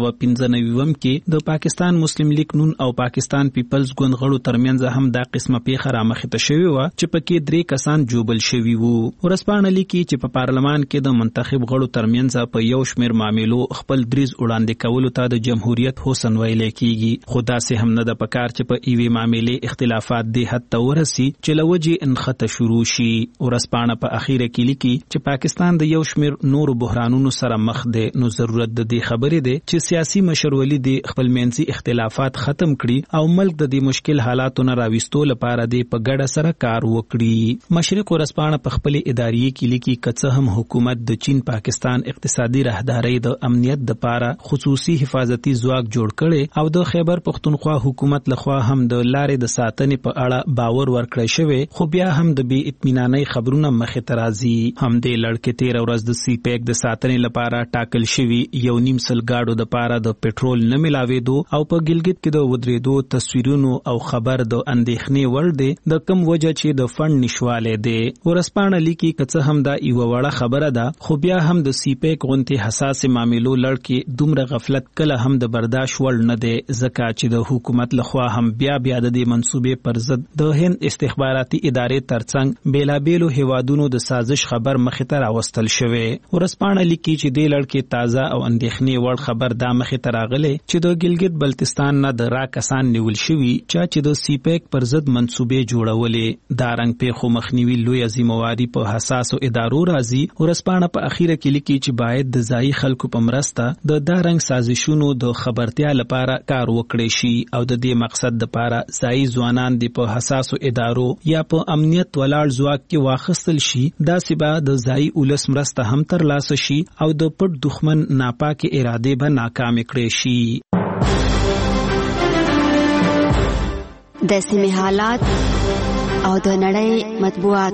1995 کې د پاکستان مسلم لیگ نون او پاکستان پیپلز ګوند غړو ترمنځ هم دا قسمه پیښه رامخته شوې و چې پکې 3 کسان جوبل شوي وو. ورسپانه لیکي چې په پارلمان کې د منتخب غړو ترمنځ په یو شمېر معاملو خپل دریز وړاندې کولو ته د جمهوریت حسن ویل کیږي، خو داسې هم نه د پکار چې په ایوي معاملې اختلافات دې حد ته ورسي چې لوجې انخته شروع شي. ورسپانه په اخیره کې لیکي چې پاکستان د یو شمېر نورو بحرانونو سره مخ دی، نو ضرورت د دې خبرې دی چې سیاسي مشرولي د خپل منځي اختلافات ختم کړي او ملک د دې مشکل حالاتو نه راوستو لپاره د په ګډه سره کار وکړي. مشرق ورسپانه په خپل ادارې کې لیکي کڅه هم حکومت د چین پاکستان اقتصادي راهداري د امنیت د لپاره خصوصي حفاظتي ځواک جوړ کړي او د خیبر پختونخوا حکومت لخوا هم د لارې د ساتنې په اړه باور ورکړی شوی، خو بیا هم د بې اطمینانۍ خبرونه مخې ته راځي. هم د لړکې 13 ورځ د سی پیک د ساتنې لپاره ټاکل شوی 1.5 سل گاډو د لپاره د پټرول نه ملاوېدو او په ګلګت کې د ودرېدو تصویرونو او خبر د اندېښنې وړ دی د کم وجه چې د فند نشواله دی. ورسپانه لیکي کڅه هم دا یو وړه خبره ده، خو بیا هم د سی پیک غونتی حساس معاملو لړکې دومره غفلت کله هم د برداشت وړ نه دی، ځکه چې د حکومت لخوا هم بیا د دې منسوبې پر ضد د هند استخباراتي ادارې ترڅنګ بیلابیلو هیوادونو د سازش خبر مخې ته راوستل شوی. ورسپانه لیکي چې د لړکې تازه او اندېښنې وړ خبر دا مخې ته راغلی چې د ګلګت بلتستان نه د را کسان نیول شوي چې د سی پیک پر ضد منسوبې جوړولې. دا رنګ په خو مخنیوي لوی ذمہواری په حساسو ادارو راځي. ورسپانه په اخیره کې لیکي چې باید د ځای خلکو په مرسته د دارنګ سازشونو د خبرتیا لپاره کار وکړي شي او د دې مقصد لپاره ځای ځوانان د په حساسو ادارو یا په امنیت ولاړ ځواک کې واخیستل شي. دا سبا د ځای ولس مرسته هم تر لاسه شي او د پټ دښمن ناپاک اراده به ناکام کړي شي. د سیمې حالات او د نړۍ مطبوعات.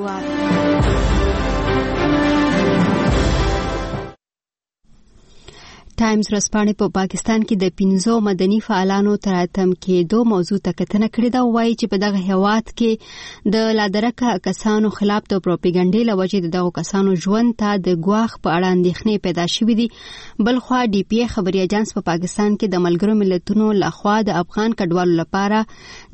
ټایمز ورځپاڼې په پاکستان کې د 15 مدني فعالانو تر اتم کېدو موضوع ته کتنه کړې ده. وایي چې په دغه هیواد کې د لادرکه کسانو خلاف د پروپاګاندا لوجې دغه کسانو ژوند ته د ګواښ په اړه اندېښنې پیدا شوې دي. بلخوا ډي پی ای خبري اژانس په پاکستان کې د ملګرو ملتونو لخوا د افغان کډوالو لپاره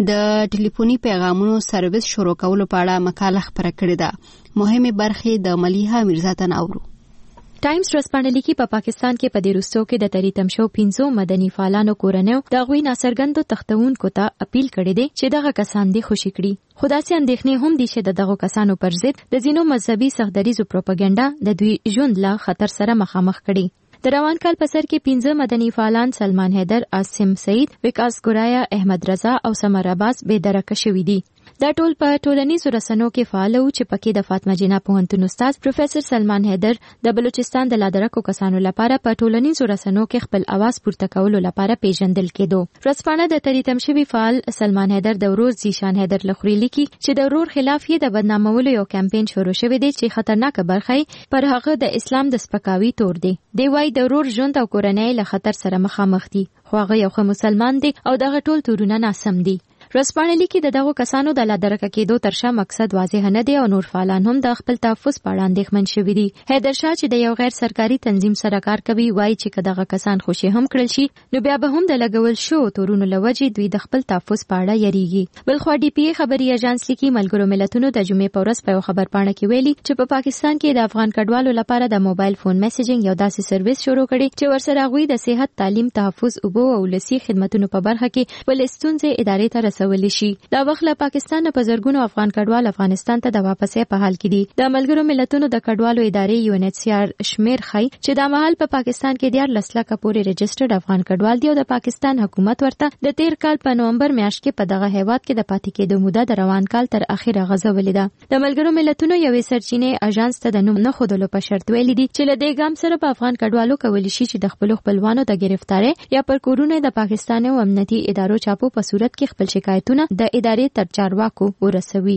د ټلیفوني پیغامونو سرویس شروع کولو په اړه مقاله خپره کړې ده. مهمه برخه د ملیحه میرزا تناورو. ټایمز ورځپاڼه لیکي په پاکستان کې په دیروستو کې د تریتم شو 15 مدني فعالانو کورنیو د غوي ناصرګندو تختونکو ته اپیل کړی دی چې دغه کسان دي خوشی کړي. خداسي اندېښنې هم دي چې دغه کسانو پر ضد د زینو مذهبي سختدریزو پروپاګاندا د دوی ژوند له خطر سره مخامخ کړي. د روان کال په سر کې 15 مدني فعالان سلمان حیدر، عاصم سعید، وکاس ګورایا، احمد رضا او سمر عباس بے درکه شوي دي. دا ټول په ټولنیزو رسنیو کې فعال وو چې پکې د فاطمه جنہ پوهنتون استاد پروفیسور سلمان حیدر د بلوچستان د لادرکو کسانو لپاره په ټولنیزو رسنیو کې خپل आवाज پورته کولو لپاره پیژندل کېدو. ورځپاڼه د تریتم شوی فعال سلمان حیدر د ورور زیشان حیدر لخوا لیکي چې د ورور خلاف یې د بدنامولو یو کمپاین شروع شوی دی چې خطرناک برخه پر هغه د اسلام د سپکاوي تور دی. دی وايي د ورور ژوند او کورنۍ له خطر سره مخامخ دي، خو هغه یو ښه مسلمان دی او دغه ټول تورونه ناسم دي. ورځپاڼه لیکي د دغو کسانو د لادرکه کېدو ترشا مقصد واضح نه دی او نور فعالان هم د خپل تحفظ په اړه اندېښمن شوي دي. حیدر شاه چې د یو غیر سرکاري تنظیم سره کار کوي وایي چې که دغه کسان خوشي هم کړل شي نو بیا به هم د لګول شو تورونو له وجې دوی د خپل تحفظ په اړه یریږي. بلخوا ډي پی ای خبري اژانس لیکي ملګرو ملتونو د جمعې په ورځ په یو خبرپاڼه کې ویلي چې په پاکستان کې د افغان کډوالو لپاره د موبایل فون میسیجینګ یو داسې سرویس شروع کړي چې ورسره هغوی د صحت، تعلیم، تحفظ، اوبو او ولسي خدماتو په برخه کې خپل ستونزې ادارې ته رسولی شي. دا وخت له پاکستان په زرګونو افغان کډوال افغانستان ته د واپسې په حال کې دي. د ملګرو ملتونو د کډوالو ادارې یو ان ایچ سی آر شمیر خای چې د مهال په پاکستان کې 14 لکه پورې رجسټرډ افغان کډوال دي او د پاکستان حکومت ورته د 13 کال په نومبر میاشت کې په دغه هیواد کې د پاتې کېدو موده د روان کال تر اخره غځولې ده. د ملګرو ملتونو یوې سرچینې اژانس ته د نوم نه خودلو په شرط ویلي دي چې له دې ګام سره په افغان کډوالو کولی شي چې د خپل خپلوانو د گرفتاری یا پر کورونو د پاکستان او امنیتي ادارو چاپو په صورت کې خپل شکایتونه د ادارې تر چارواکو ورسوي.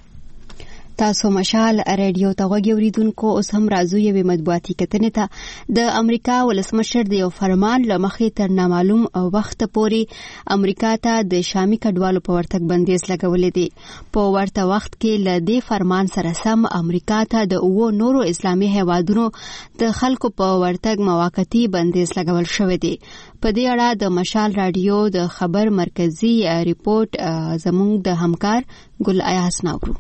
تاسو مشال رادیو ته غوږی اوریدونکو اوس هم راځو یوې مطبوعاتي کتنې ته. د امریکا ولسمشر د یو فرمان له مخې تر نامعلوم وخت پورې امریکا ته د شامي کډوالو په ورتګ بندیز لګولې دي. په ورته وخت کې له دې فرمان سره سم امریکا ته د اوو نورو اسلامي هیوادونو د خلکو په ورتګ موقتی بندیز لګول شوی دی. په دې اړه د مشال رادیو د خبر مرکزی ریپورت زموږ د همکار ګل ایاس ناورو.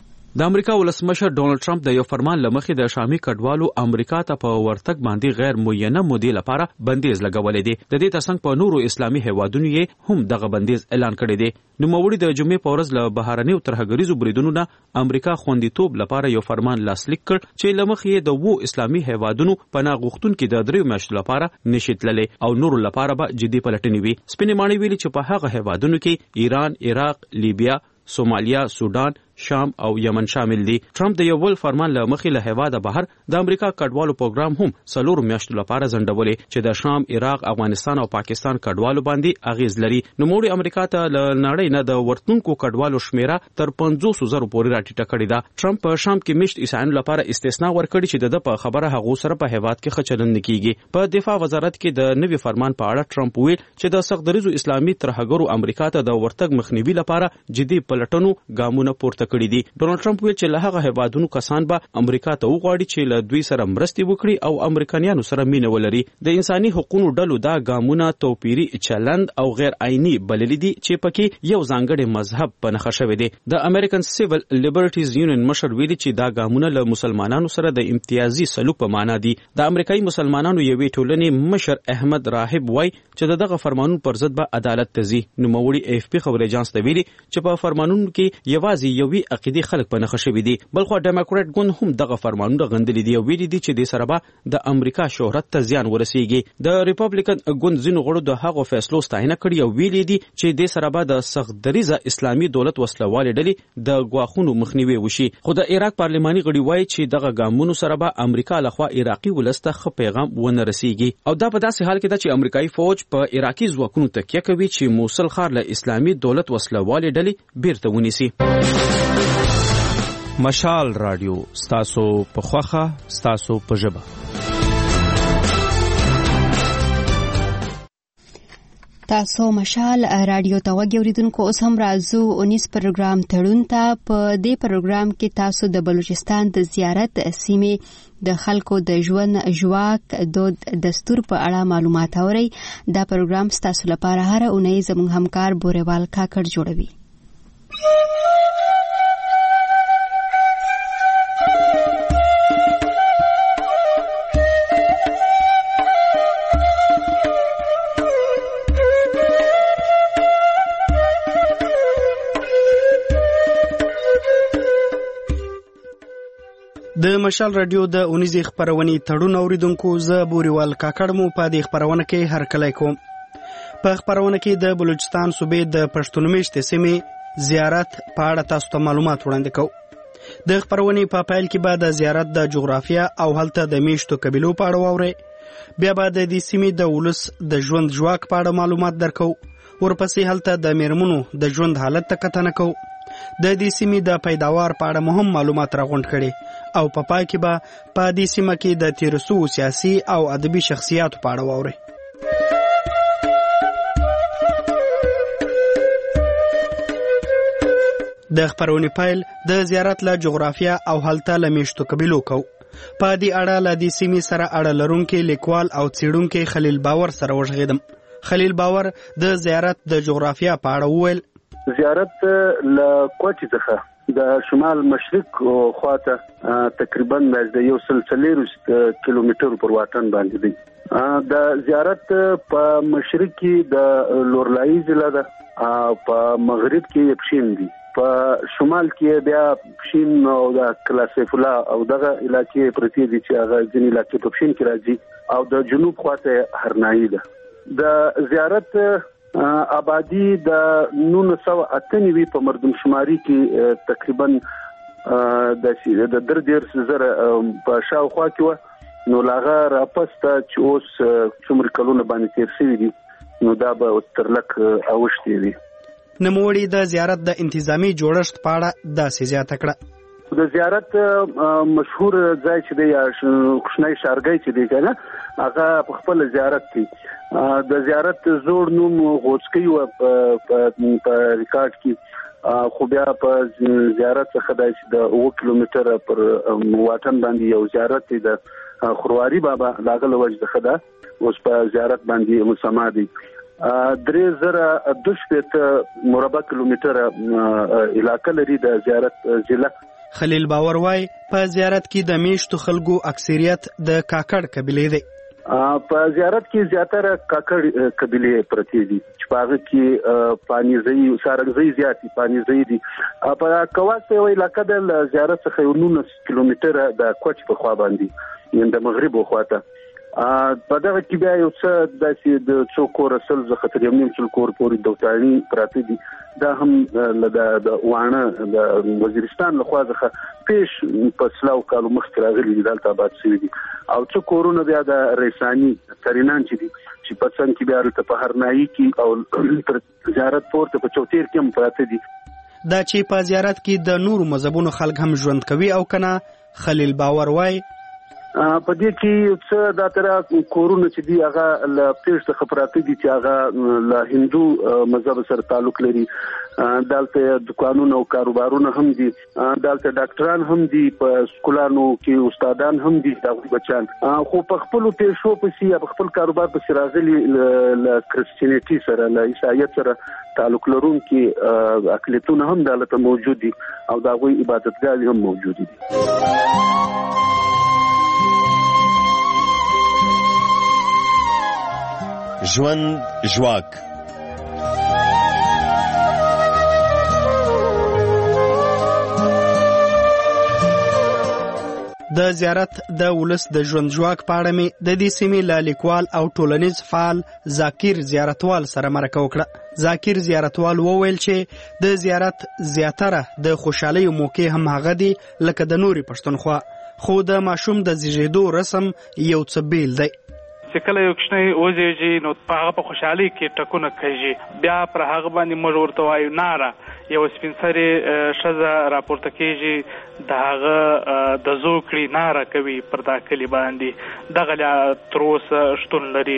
د امریکا ولسمشر ډونالد ټرمپ د یو فرمان لمخې د شامي کډوالو امریکا ته په ورتګ باندې غیر معینه مودې لپاره بندیز لګولې دي. د دې ترڅنګ په نورو اسلامي هیوادونو یې هم دغه بندیز اعلان کړی دی. نوموړي د جمعې په ورځ له بهرنیو ترهګریزو بریدونو نه امریکا خوندیتوب لپاره یو فرمان لاسلیک کړ چې لمخې یې د وو اسلامي هیوادونو پناه غوښتونکو د 3 میاشتو لپاره نشي تللی او نورو لپاره به جدي پلټنې وي. سپینې ماڼۍ ویلي چې په هغه هیوادونو کې ایران، عراق، لیبیا، سومالیا، سودان، شام او یمن شامل دي. ټرمپ د یو بل فرمان له مخې له هیواده بهر د امریکا کډوالو پروګرام هم 4 میاشتو لپاره ځنډولې چې د شام، عراق، افغانستان او پاکستان کډوالو باندې اغیز لري. نوموړي امریکا ته له نړۍ نه د ورتونکو کډوالو شمیره تر 500,000 پورې راټیټه کړې ده. ټرمپ په شام کې مشت عیسایانو لپاره استثنا ورکړي چې د په خبره هغه سره په هیواد کې ښه چلند کیږي. په دفاع وزارت کې د نوي فرمان په اړه ټرمپ ویل چې د سختدریزو اسلامي ترهګرو امریکا ته د ورتګ مخنیوي لپاره جدي پلټنو ګامونه پورته کړي دي. ډونالد ټرمپ ویل چې له هغه هیوادونو کسان به امریکا ته وغواړي چې له دوی سره مرستې وکړي او امریکایانو سره مینه ولري. د انساني حقوقو ډلو دا ګامونه توپیري چلند او غیر عیني بللي دي چې پکې یو ځانګړی مذهب په نښه شوی دی. د امریکن سیول لیبرټیز یونین مشر ویلي چې دا ګامونه له مسلمانانو سره د امتیازي سلوک په معنا دي. د امریکایي مسلمانانو یوې ټولنې مشر احمد راهب وای چې دغه فرمانونو پر ضد به عدالت ته ځي. نوموړي اف پی خبري اژانس ته ویلي چې په فرمانونو کې یوازې یوې عقیدې خلک په نښه شوي دي. بلخوا ډیموکراټ ګوند هم دغه فرمانونه غندلي دي او ویلي دي چې د سره به د امریکا شهرت ته زیان ورسیږي. د ریپبلیکن ګوند ځینو غړو د هغو فیصلو ستاینه کړې او ویلي دي چې د سره به د سختدریزه اسلامي دولت وسلوالې ډلې د ګواښونو مخنیوي وشي. خو د عراق پارلماني غړي وایي چې دغه ګامونو سره به امریکا لخوا عراقي ولس ته ښه پیغام ونه رسیږي او دا په داسې حال کې ده چې امریکایي فوج په عراقي ځواکونو تکیه کوي چې موصل ښار له اسلامي دولت وسلوالې ډلې بیرته ونیسي. مشال رادیو ستاسو په خوخه ستاسو په ژبه. تاسو مشال رادیو ته وګورئ. اوس هم راځو 19 پروګرام تړون ته. په دې پروګرام کې تاسو د بلوچستان د زیارت سیمې د خلکو د ژوند ژواک دود دستور په اړه معلومات اورئ. دا پروګرام ستاسو لپاره هر اونۍ زموږ همکار بورېوال کاکړ جوړوي. د مشال رادیو د 19 خبرونې تړون اوریدونکو زه بورېوال کاکړ مو په دې خبرونه کې هر کله کوم. په خبرونه کې د بلوچستان صوبې د پښتون میشتې سیمې زیارت په اړه تاسو ته معلومات وړاندې کوو. د خبرونې په پایل کې به د زیارت د جغرافیا او هلته د میشتو قبیلو په اړه واورئ. بیا به د دې سیمې د ولس د ژوند ژواک په اړه معلومات درکو. ورپسې هلته د میرمنو د ژوند حالت ته کتنه کوو. د دې سیمې د پیداوار په اړه مهم معلومات راغونډ کړي او په پای کې به په دې سیمه کې د تیر شوو سیاسي او ادبي شخصیاتو په اړه واورئ. د خبرونې پایل د زیارت له جغرافیا او هلته له میشتو قبیلو کو. په دې اړه له دې سیمې سره اړه لرونکي لیکوال او څېړونکی خلیل باور سره وژغېدم. خلیل باور د زیارت د جغرافیا په اړه وویل. زیارت له کوټې څخه د شمال مشرق خواته تقریبا د 140 کیلومتر پر واټن باندې دی. د زیارت په مشرق کې د لورلای ضلع ده، په مغرب کې پښین دی، په شمال کې بیا پښین او د کلاسیف الله او دغه علاقې پرتی دي چې هغه ځینې علاقې په پښین کې راځي او د جنوب خواته هرنایي ده. د زیارت آبادی د 1998 په مردم شماري کې تقریبا د 3,000 په شاوخوا کې و. نو لاغه راپسته چې اوس څومره کلونه باندې تیر شوي دي نو دا به تر لک اوښتې وي. نوموړي د زیارت د انتظامی جوړښت په اړه داسې زیاته کړه. د زیارت مشهور ځای چې دی یا کوچنی ښارګی چې دی کنه هغه په خپل زیارت کې د زیارت زوړ نوم غوڅکی و په ریکارډ کې، خو بیا په زیارت څخه د 2 کیلومتر پر واټن باندې یو زیارت دی د خرواري بابا لاغله وجه خدا اوس په زیارت باندې مسما دی. 3,022 مربع کیلومتر علاقه لري د زیارت ضلع. خلیل باور وای په زیارت کې د میشتو خلکو اکثریت د کاکړ قبیلې دی. په زیارت کې زیاتره کاکړ قبیلې پرتی دي چې په هغه کې پانیزي سارنګزي زیاتی پانیزي دي. په کواس یو علاقه د زیارت څخه 19 کیلومتر د کوچ په خوا باندې د مغرب خواته. په دغه کې بیا یو څه داسې د څو کور اصل زه خطر یم چې کور پورې دوتانی پراته دي. دا هم د وانه د وزیرستان له خوا څخه پیش په سلاو کالو مخکې راغلي دي دلته آباد شوي دي او څو کورونه بیا د ریسانی ترینان چې دي چې په څنګ کې بیا د په هرنایي کې او زیارت پورته په چوتیر کې هم پراته دي. دا چې په زیارت کې د نورو مذهبونو خلک هم ژوند کوي او کنه. خلیل باور وای په دې کې څه دا تر کورونه چې دی هغه ل پیش څخه پراته دي چې هغه له هندو مذهب سره تعلق لري. دلته دکانونه او کاروبارونه هم دي، دلته ډاکټران هم دي، په سکولانو کې استادان هم دي د بچان. خو په خپل پیښو پسې په خپل کاروبار پسې راغلي ل کریسچینټي سره له عیسایت سره تعلق لرونکي اقلیتونه هم دلته موجود دي او د هغوی عبادتګاهې هم موجود دي. ژوند ژواک د زیارت د ولس د ژوند ژواک په اړه مې د دې سیمې له لیکوال او ټولنیز فعال ذاکر زیارتوال سره مرکه وکړه. ذاکر زیارتوال وویل چې د زیارت زیاتره د خوشحالۍ موقع هم هغه دي لکه د نوري پښتونخوا، خو د ماشوم د زیږیدو رسم یو څه بیل دی. چې کله یو کوچنی وزېږي نو هغه په خوشحالۍ کې ټکونه کوي، بیا پر هغه باندې موږ ورته وایو ناره. یو سپین سرې ښځه راپورته کېږي د هغه د زوکړي ناره کوي پر دا کلی باندې. دغه لا تر اوسه شتون لري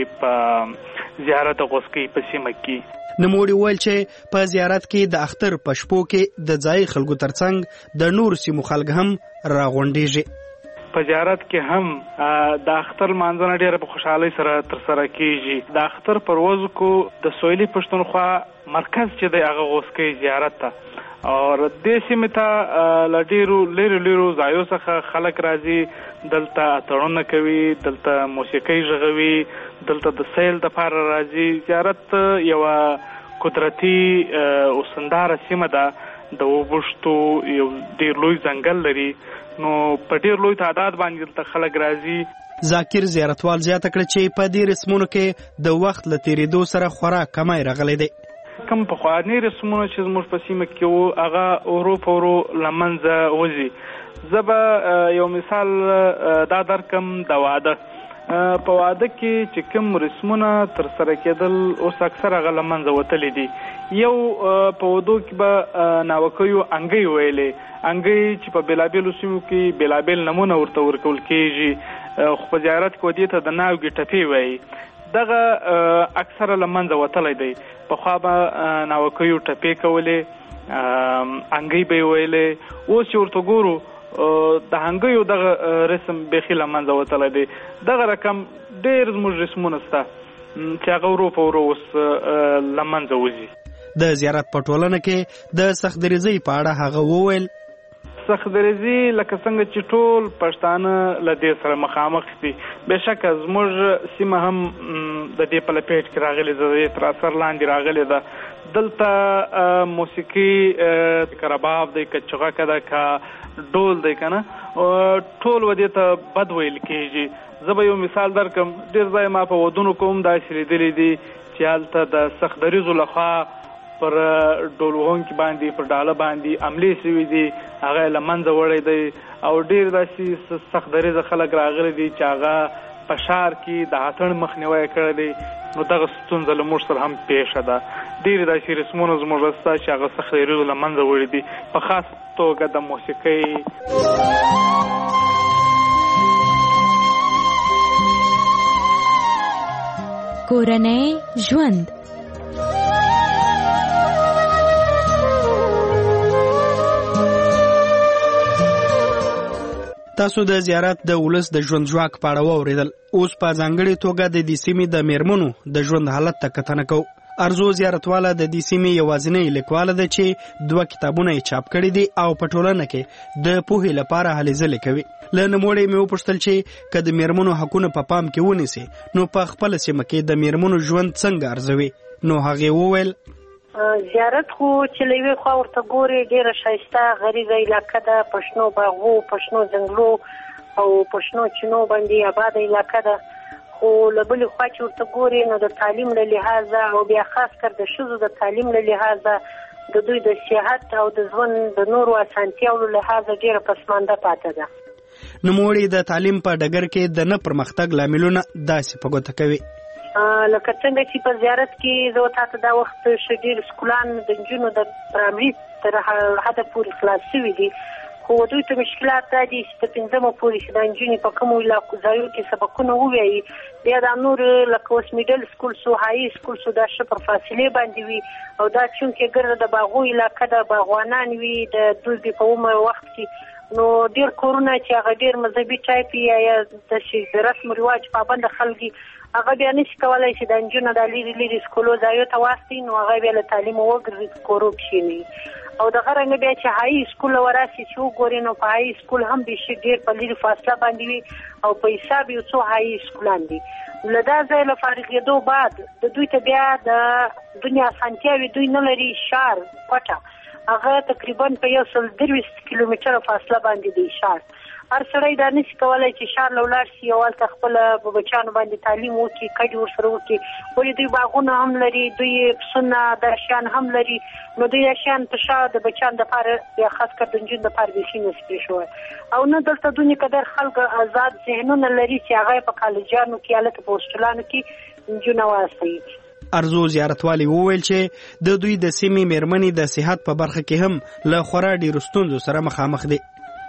په زیارت غوسکي په سیمه کې. نوموړي وویل چې په زیارت کې د اختر په شپو کې د ځای خلکو ترڅنګ د نور سیمو خلک هم راغونډېږي. په زیارت کې هم د اختر مانځنه ډېره په خوشحالۍ سره ترسره کیږي. د اختر پر ورځو کو د سویلي پښتونخوا مرکز چې دی هغه غوسکي زیارت ته او دې سیمې ته له ډېرو لرو ځایو څخه خلک راځي، دلته اتڼونه کوي، دلته موسیقۍ غږوي، دلته د سیل دپاره راځي. زیارت یوه قدرتي اوسنداره سیمه ده، د اوبشتو یو ډېر لوی ځنګل لري، نو په ډېر لوی تعداد باندې دلته خلک راځي. ذاکر زیارتوال زیاته کړه چې په دې رسمونو کې د وخت له تېرېدو سره خورا کمی راغلی دی. کوم پخواني رسمونه چې زموږ په سیمه کې وو هغه ورو په ورو له منځه وځي. زه به یو مثال دا درکم د واده. په واده کې چې کوم رسمونه ترسره کېدل اوس اکثر هغه له منځه وتلي دي. یو په ودو کې به ناوکیو انګی ویلې، انګی چې په بېلابېلو سیمو کې بېلابېل نمونه ورته ورکول کېږي، خو په زیارت کې ودې ته د ناوګي ټپې وایي. دغه اکثره له منځه وتلی دی. پخوا به ناوکیو ټپې کولې، انګی به یې ویلې. اوس چې ورته ګورو د هنګیو دغه رسم بیخي له منځه وتلی دی. دغه رقم ډېر زموږ رسمونه شته چې هغه ورو په ورو اوس له منځه وځي. د زیارت په ټولنه کې د سختدریزۍ په اړه هغه وویل سختدریزي لکه څنګه چې ټول پښتانه له دې سره مخامخ دي. بېشکه زموږ سیمه هم د دې په لپیټ کې راغلې ده، د دې تر اثر لاندې راغلې ده. دلته موسیقي که رباب دی، که چغکه ده، که ډول دی، که نه ټول ودې ته بد ویل کېږي. زه به یو مثال درکم. ډېر ځای ما په ودونو کې هم داسې لیدلي دي چې هلته د سختدریزو لخوا پر ډول وهونکي باندې پر ډاله باندې حملې شوي دي، هغه یې له منځه وړی دی. او ډېر داسې سختدریزه خلک راغلي دي چې هغه په ښار کې د اتڼ مخنیوی یې کړی دی. نو دغه ستونزه له موږ سره هم پیښه ده. ډېرې داسې رسمونه زموږ شته چې هغه سختدریزو له منځه وړي دي، په خاص توګه د موسیقۍ. کورنۍ ژوند. تاسو د زیارت د ولس د ژوند ژواک په اړه واورېدل. اوس په ځانګړې توګه د دې سیمې د میرمنو د ژوند حالت ته کتنه کوو. ارزو زیارتواله د دې سیمې یوازینۍ لیکواله ده چې 2 کتابونه یې چاپ کړي دي او په ټولنه کې د پوهې لپاره هلې ځلې کوي. له نوموړې مې وپوښتل چې که د میرمنو حقونه په پام کې ونیسي نو په خپله سیمه کې د میرمنو ژوند څنګه ارزوي. نو هغې وویل زیارت خو چې له یوې خوا ورته ګورې ډېره ښایسته غریزه علاقه ده، په شنو باغو، په شنو ځنګلو او په شنو چینو باندې آباده علاقه ده. خو له بلې خوا چې ورته ګورې نو د تعلیم له لحاظه او بیا خاص کر د ښځو د تعلیم له لحاظه د دوی د صحت او د ژوند د نورو اسانتیاو له لحاظه ډېره پسمانده پاتې ده. نوموړي د تعلیم په ډګر کې د نه پرمختګ لاملونه داسې په ګوته کوي. لکه څنګه چې په زیارت کې زه تاسو دا وخت ښه ډېر سکولان د نجونو د پرایمري تر حده پورې خلاص شوي دي، خو دوی ته مشکلات دا دي چې د 5مه پورې چې د نجونې په کومو ځایو کې سبقونه ووایي، بیا دا نور لکه اوس میډل سکول سو، هاي سکول سو، دا ښه پر فاصلې باندې وي. او دا چونکې ګرده د باغو علاقه ده، باغوانان وي د دوی په عمر وخت کې، نو ډېر کورونه چې هغه ډېر مذهبي ټایپ یا د رسم رواج پابند خلک هغه بیا نشي کولی چې د نجونو د لرې سکولو ځایو ته واستوي، نو هغه بیا له تعلیمه وګرځي په کورو کښېنوي. او دغه رنګه بیا چې هاي سکول وراسي چې وګورې نو په هاي سکول هم بیخي ډېر په لرې فاصله باندې وي او په حساب یو څو هاي سکولان دي. له دا ځای له فارغېدو بعد د دوی ته بیا د دنیا اسانتیاوې دوی نه لري. شار پټه هغه تقریبا په 123 کیلومتره فاصله باندې دی شار. هر سړی دا نشي کولی چې شار له ولاړ شي او هلته خپله بچیانو باندې تعلیم وکړي، کډې ورسره وکړي. ولې دوی باغونه هم لري، دوی پسونه دا شیان هم لري، نو دوی دا شیان په شا د بچیانو دپاره یا خاص کر د نجونو دپاره بیخي نشي پرېښوی. او نه دلته دونې قدر خلک آزاد ذهنونه لري چې هغه یې په کالجانو کې هلته په هوسټلانو کې نجونه واستوي. ارزو زیارتوالي وویل چې د دوی د سیمې میرمنې د صحت په برخه کې هم له خورا ډېرو ستونزو سره مخامخ دي.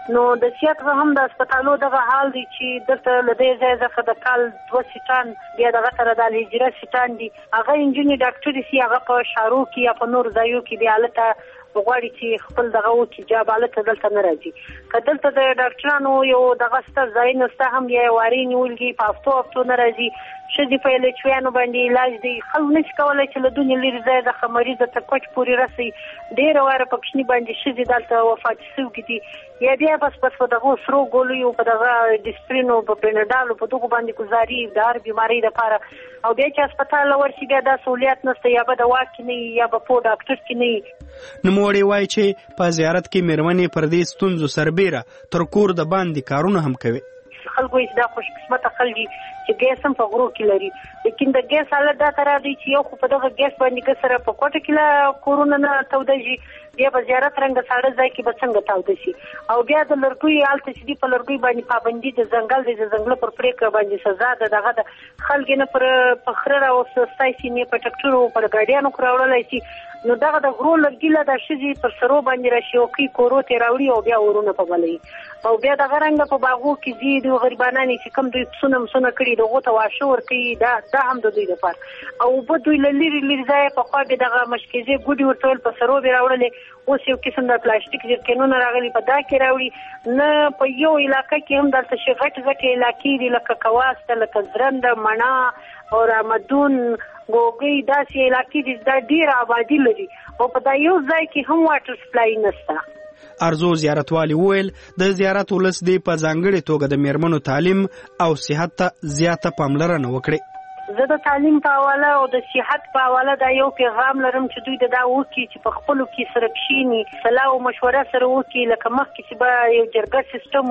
نو د سیاق هم د هسپتالو دغه حال دی چې دلته له دې ځای څخه د کال 2 سیټان بیا دغه سره د الهجره سیټان دي هغه انجینر ډاکټر سي هغه په شارو کې یا په نور ځایو کې بیا لته غواړي چې خپل دغه وکي جواب لته دلته نه راځي کدلته د ډاکټرانو یو دغه ست ځای نسته هم یې واري نیولږي په هفتو نه راځي شدي په لچوانو باندې علاج دی خلک نشي کولای چې له دنیا لري ځای د مریض ته کوچ پوری راسي ډیر واره پکښنی باندې شدي دلته وفات شوی دي یا بیا بس په دغه سرو ګولو په دغه ډیسپرینو په پنډالو په دغه باندې گزاري د هر بیماری لپاره او بیا چې هسپتال ورشي بیا د سہولیت نشته یا به دوا کې نه یا به په ډاکټر کې نه نوموړی وایي چې په زیارت کې مېرمنې پر دې ستونزو سربېره تر کور د باندې کارونه هم کوي خلکو یې دا خوش قسمت خلک چې ګیس هم په غرو کې لري لیکن د ګیس حالت دا تر دی چې یو خو په دغه ګیس باندې سره په کوټه کې لا کورونه نه تودېږي بیا په زیارت رنګ ساړه ځای کې به څنګه تاوده شي او بیا د لرګي حالت چې دی په لرګي باندې پابندي د ځنګل پر پریکړه باندې سزا ده دغه د خلک نه پر پخره او سستای سي نه په ټکټرو پر ګاډیانو کراولای شي نو دغه د غرو لرګي لا د شذي پر سرو باندې راشي او کی کورو ته راوړي او بیا ورونه په بلې او بیا دغه رنګ په باغو کې دي د غریبانو چې کم دوی سونه کړي دغه ته واښو ور کوي دا هم د دوی لپاره او په دوی لری ځای په خو به دغه مشکېزه ګډي ورټول په سرو به راوړل اوس یو قسم د پلاستیک ځکهونه راغلي په دا کې راوړي نه په یو علاقې کې هم دلته شي غټ علاقې دي لکه کواست لکه زرند منا او رامدون ګوګي داسې علاقې دي دا ډیر آبادی لري او په دا یو ځای کې هم واټر سپلای نشته ارزو زیارتوالي ویل د زیارت ولس دی په ځانګړي توګه د میرمنو تعلیم او صحت ته زیاته پاملرنه وکړي زه د تعلیم په حواله او د صحت په حواله دا یو پیغام لرم چې دوی دا وکړي چې په خپل کې سره کښینی صلاح او مشوره سره وکړي لکه مخکې چې به یو جرګه سیستم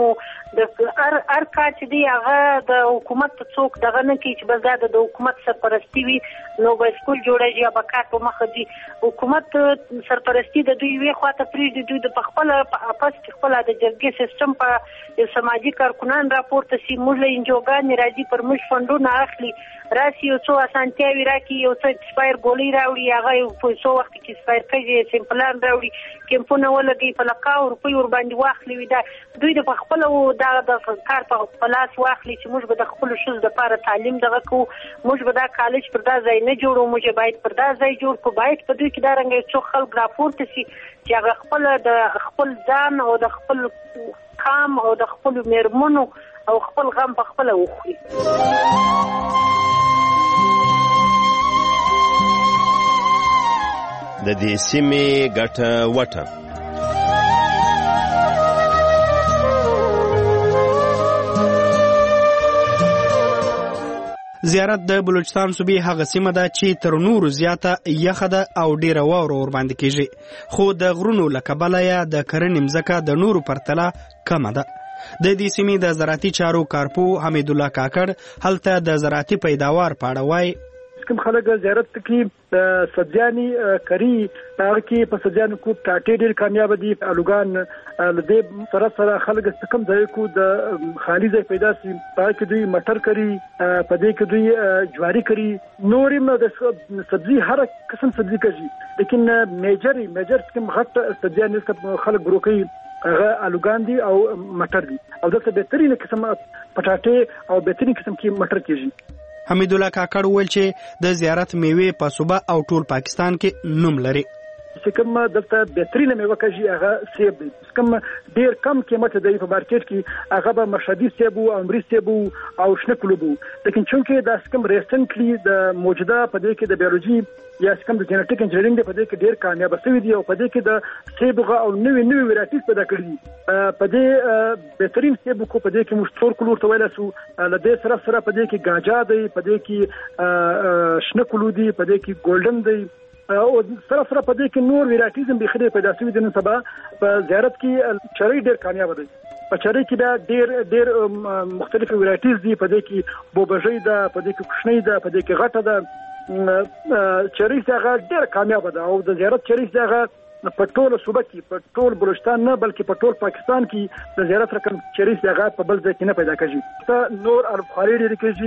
د هر کار چې دی هغه د حکومت څوک دغه نه کوي چې بس د حکومت سرپرستی وي نو به سکول جوړیږي یا به کار په مخه دي حکومت سرپرستی د دوی وی خواته پریږدي دوی د خپل اپس خپل د جرګې سیستم په یو سماجی کارکونان راپورته سي موږ له انجوګان راځي پر موږ فندونه اخلي راسي یو څو اسانتیاوي راکي یو څو ایکسپایر ګولۍ راوړي هغه یو په څو وخت کې ایکسپایر کوي سیمپلان راوړي کیمپونه ولګي په لکاو روپۍ ور باندې واخلي وي دا دوی د خپل د کار په خلاص واخلي چې موږ به د خپل شوز د لپاره تعلیم دغه کو موږ به دا کالج پر دا ځای نه جوړو موږ باید پر دا ځای جوړ کو باید په دوی کې دا رنګ څو خلک راپورته شي چې هغه خپل ځان او د خپل قام او د خپل میرمنو او خپل غم په خپل وخوري د دې سیمې ګټه وټه زیارت د بلوچستان صوبې هغه سیمه ده چې تر نورو زیاته یخه ده او ډیره واوره ور باندې کیږي خو د غرونو له کبله یا د کرنې مځکه د نورو پرتله کمه ده د دې سیمې د زراعتي چارو کارپو حمید الله کاکړ هلته د زراعتي پیداوار په اړه وایي کوم خلک زیارت کې سبزیاني کری هغه کې په سبزیانو کو ټاټې ډېر کامیاب دي الوګان لدې سره خلک کم ځای کو د خالي ځای پیدا سي په کې دوی مټر کری په دې کې دوی جواری کری نورم د سبزی هر قسم سبزی کوي لیکن میجر کوم غټ سبزیاني خلک ګروکي هغه الوګان دي او مټر دي او دلته بهترین قسم پټاټې او بهترین قسم کې مټر کیږي حمید الله کاکړ ویل چې د زیارت میوه په صوبه او ټول پاکستان کې نوم لري چې کوم دلته بهترینه میوه کوي هغه سیب دی کوم ډیر کم قیمت دی په مارکیټ کې هغه به مشهدي سیب او عمري سیب او شنه کلوبو لیکن چونکه دا کوم ریسنټلی د موجوده په دې کې د بیولوژي یا کوم د جنټیک انجینرینګ په دې کې ډیر کامیاب شوی دی او په دې کې د سیبغه او نوې ویرایټیز پیدا کړي په دې بهترین سیب کو په دې کې مشتور کلور ته ویل سو لدې سره په دې کې گاجا دی په دې کې شنه کلو دی په دې کې ګولډن دی او سره په دې کې نور ویرایټیز به خدای پیدا شوی د نن سبا په زیارت کې چری ډیر کامیاب دی په چری کې دا ډیر مختلف ویرایټیز دي په دې کې بوبجی ده په دې کې کوشنی ده په دې کې غټه ده چری څنګه ډیر کامیاب ده او د زیارت چری څنګه په ټول صوبه کې په ټول بلوچستان نه بلکې په ټول پاکستان کې د زیارت رقم چری څنګه په بل ځای کې نه پیدا کیږي نور البخاری ډیر کېږي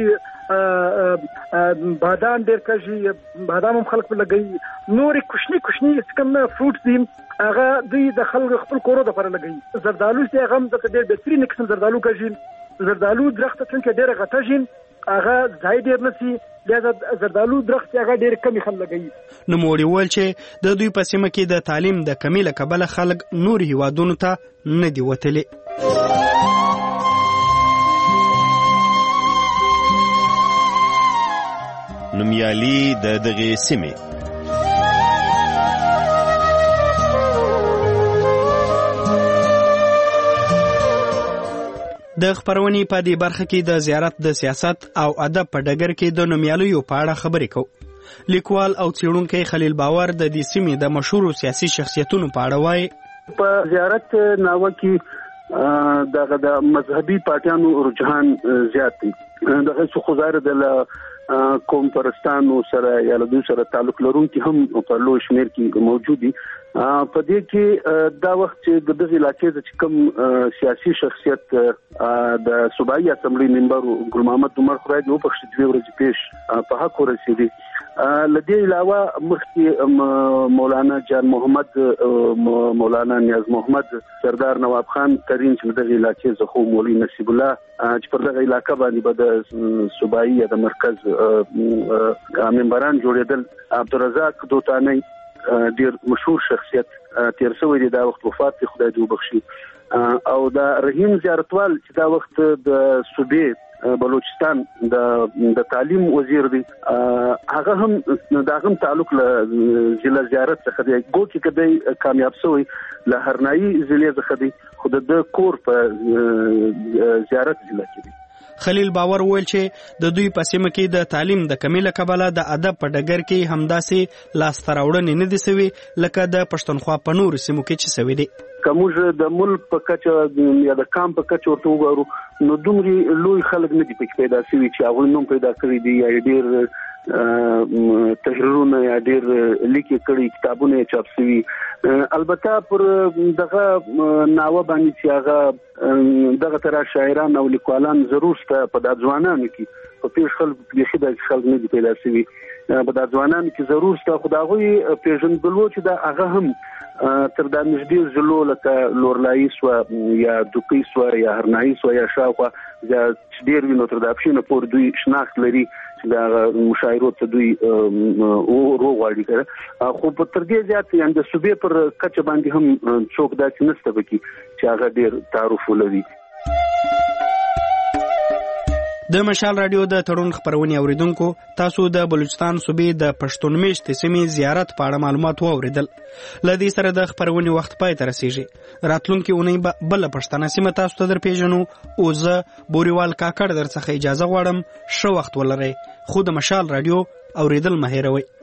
بادام ډېر کږي، بادام هم خلک لګوي، نورې کوچني کوم فروټس دي هغه دوی د خلکو خپل کورو دپاره لګوي. زردالو چې هغه هم دلته ډېر بهترین قسم زردالو کږي. زردالو درخت څنګه ډېره غټه هغه ځای ډېر نسی، لہذا زردالو درخت هغه ډېر کمی خلک لګوي. نوموړي وویل چې د دوی په سیمه کې د تعلیم د کمی له کبله خلک نور هیوادونو ته نه دي وتلي. نومیالي د دغې سیمې د خبرونې په دې برخه کې د زیارت د سیاست او ادب په ډګر کې د نومیالیو په اړه خبرې کوو. لیکوال او څېړونکی خلیل باور د دې سیمې د مشهورو سیاسي شخصیتونو په اړه وایي. په زیارت ناوه کې دغه د مذهبي پارټیانو رجحان زیات دی. دغه څو خزاره د قوم پرستانو سره یا له دوی سره تعلق لرونکي هم په لوی شمېر کې موجود دي. په دې کې دا وخت چې د دغه علاقې د کوم سیاسي شخصیت د صوبایي اسمبلی ممبر ګل محمد عمر خدای دې وبخښي 2 ورځې پیش په حق ورسېدي. لدې علاوه مخکې مولانا جان محمد، مولانا نیاز محمد، سردار نواب خان ترین چې دغه علاقې زخو مولوی نصیب الله چې پر دغه علاقې باندې به د صوبایي یا د مرکز ممبران جوړېدل. عبدالرزاق دوتانی ډیر مشهور شخصیت تیر شوی دی، دا وخت وفات دی، خدای دې وبخښي. او دا رحیم زیارتوال چې دا وخت د صوبې بلوچستان د تعلیم وزیر دی، هغه هم داغه تعلق له ضلع زیارت څخه دی. ګو چې کدی کامیاب شوی له هرنایي ضلع څخه دی، خو د کور په زیارت ضلع کې دی. خلیل باور وویل چې د دوی په سیمه کې د تعلیم د کمی له کبله د ادب په ډګر کې همداسې لاسته راوړنې نه دي سوي لکه د پښتونخوا په نورو سیمو کې چې سوي دي. که موږ د ملک په کچه یا د کام په کچه ورته وګورو نو دومره لوی خلک نه دي پکې پیدا شوي چې هغوی نوم پیدا کړي دي یا ډېر تحریرونه یا ډېر لیکي کړي کتابونه چاپ شوي. البته پر دغه ناوه باندې چې هغه دغه تر شاعران او لیکوالان ضرور شته په د ځوانانو کې په پیښ خلک بیخي د خلک نه دي پیدا شوي په د ځوانانو کې ضرور شته، خو د هغوی پیژندلو چې دا هغه هم تر دا نږدې ضلعو لکه لورلایي سوه یا دوکۍ سوه یا هرنایي سوه یا شاوخوا چې ډېر وي نو تر دا پښینه پورې دوی شناخت لري چې د مشاعرو ته دوی روغواړي. خو په تر دې زیات یعنې د صوبې پر کچه باندې هم څوک داسې نشته پکې چې هغه ډېر تعارف ولري. د مشال رادیو د تړون خبرونې اوریدونکو، تاسو د بلوچستان صوبې د پښتون میشتې سیمې زیارت په اړه معلومات واوریدل. له دې سره د خبرونې وخت پای ته رسیږي. راتلونکي اونۍ به بله پښتنه سیمه تاسو ته درپېژنو. او زه بوریوال کاکړ درڅخه اجازه غواړم. ښه وخت ولرئ، خو د مشال رادیو اوریدل مه هېروئ.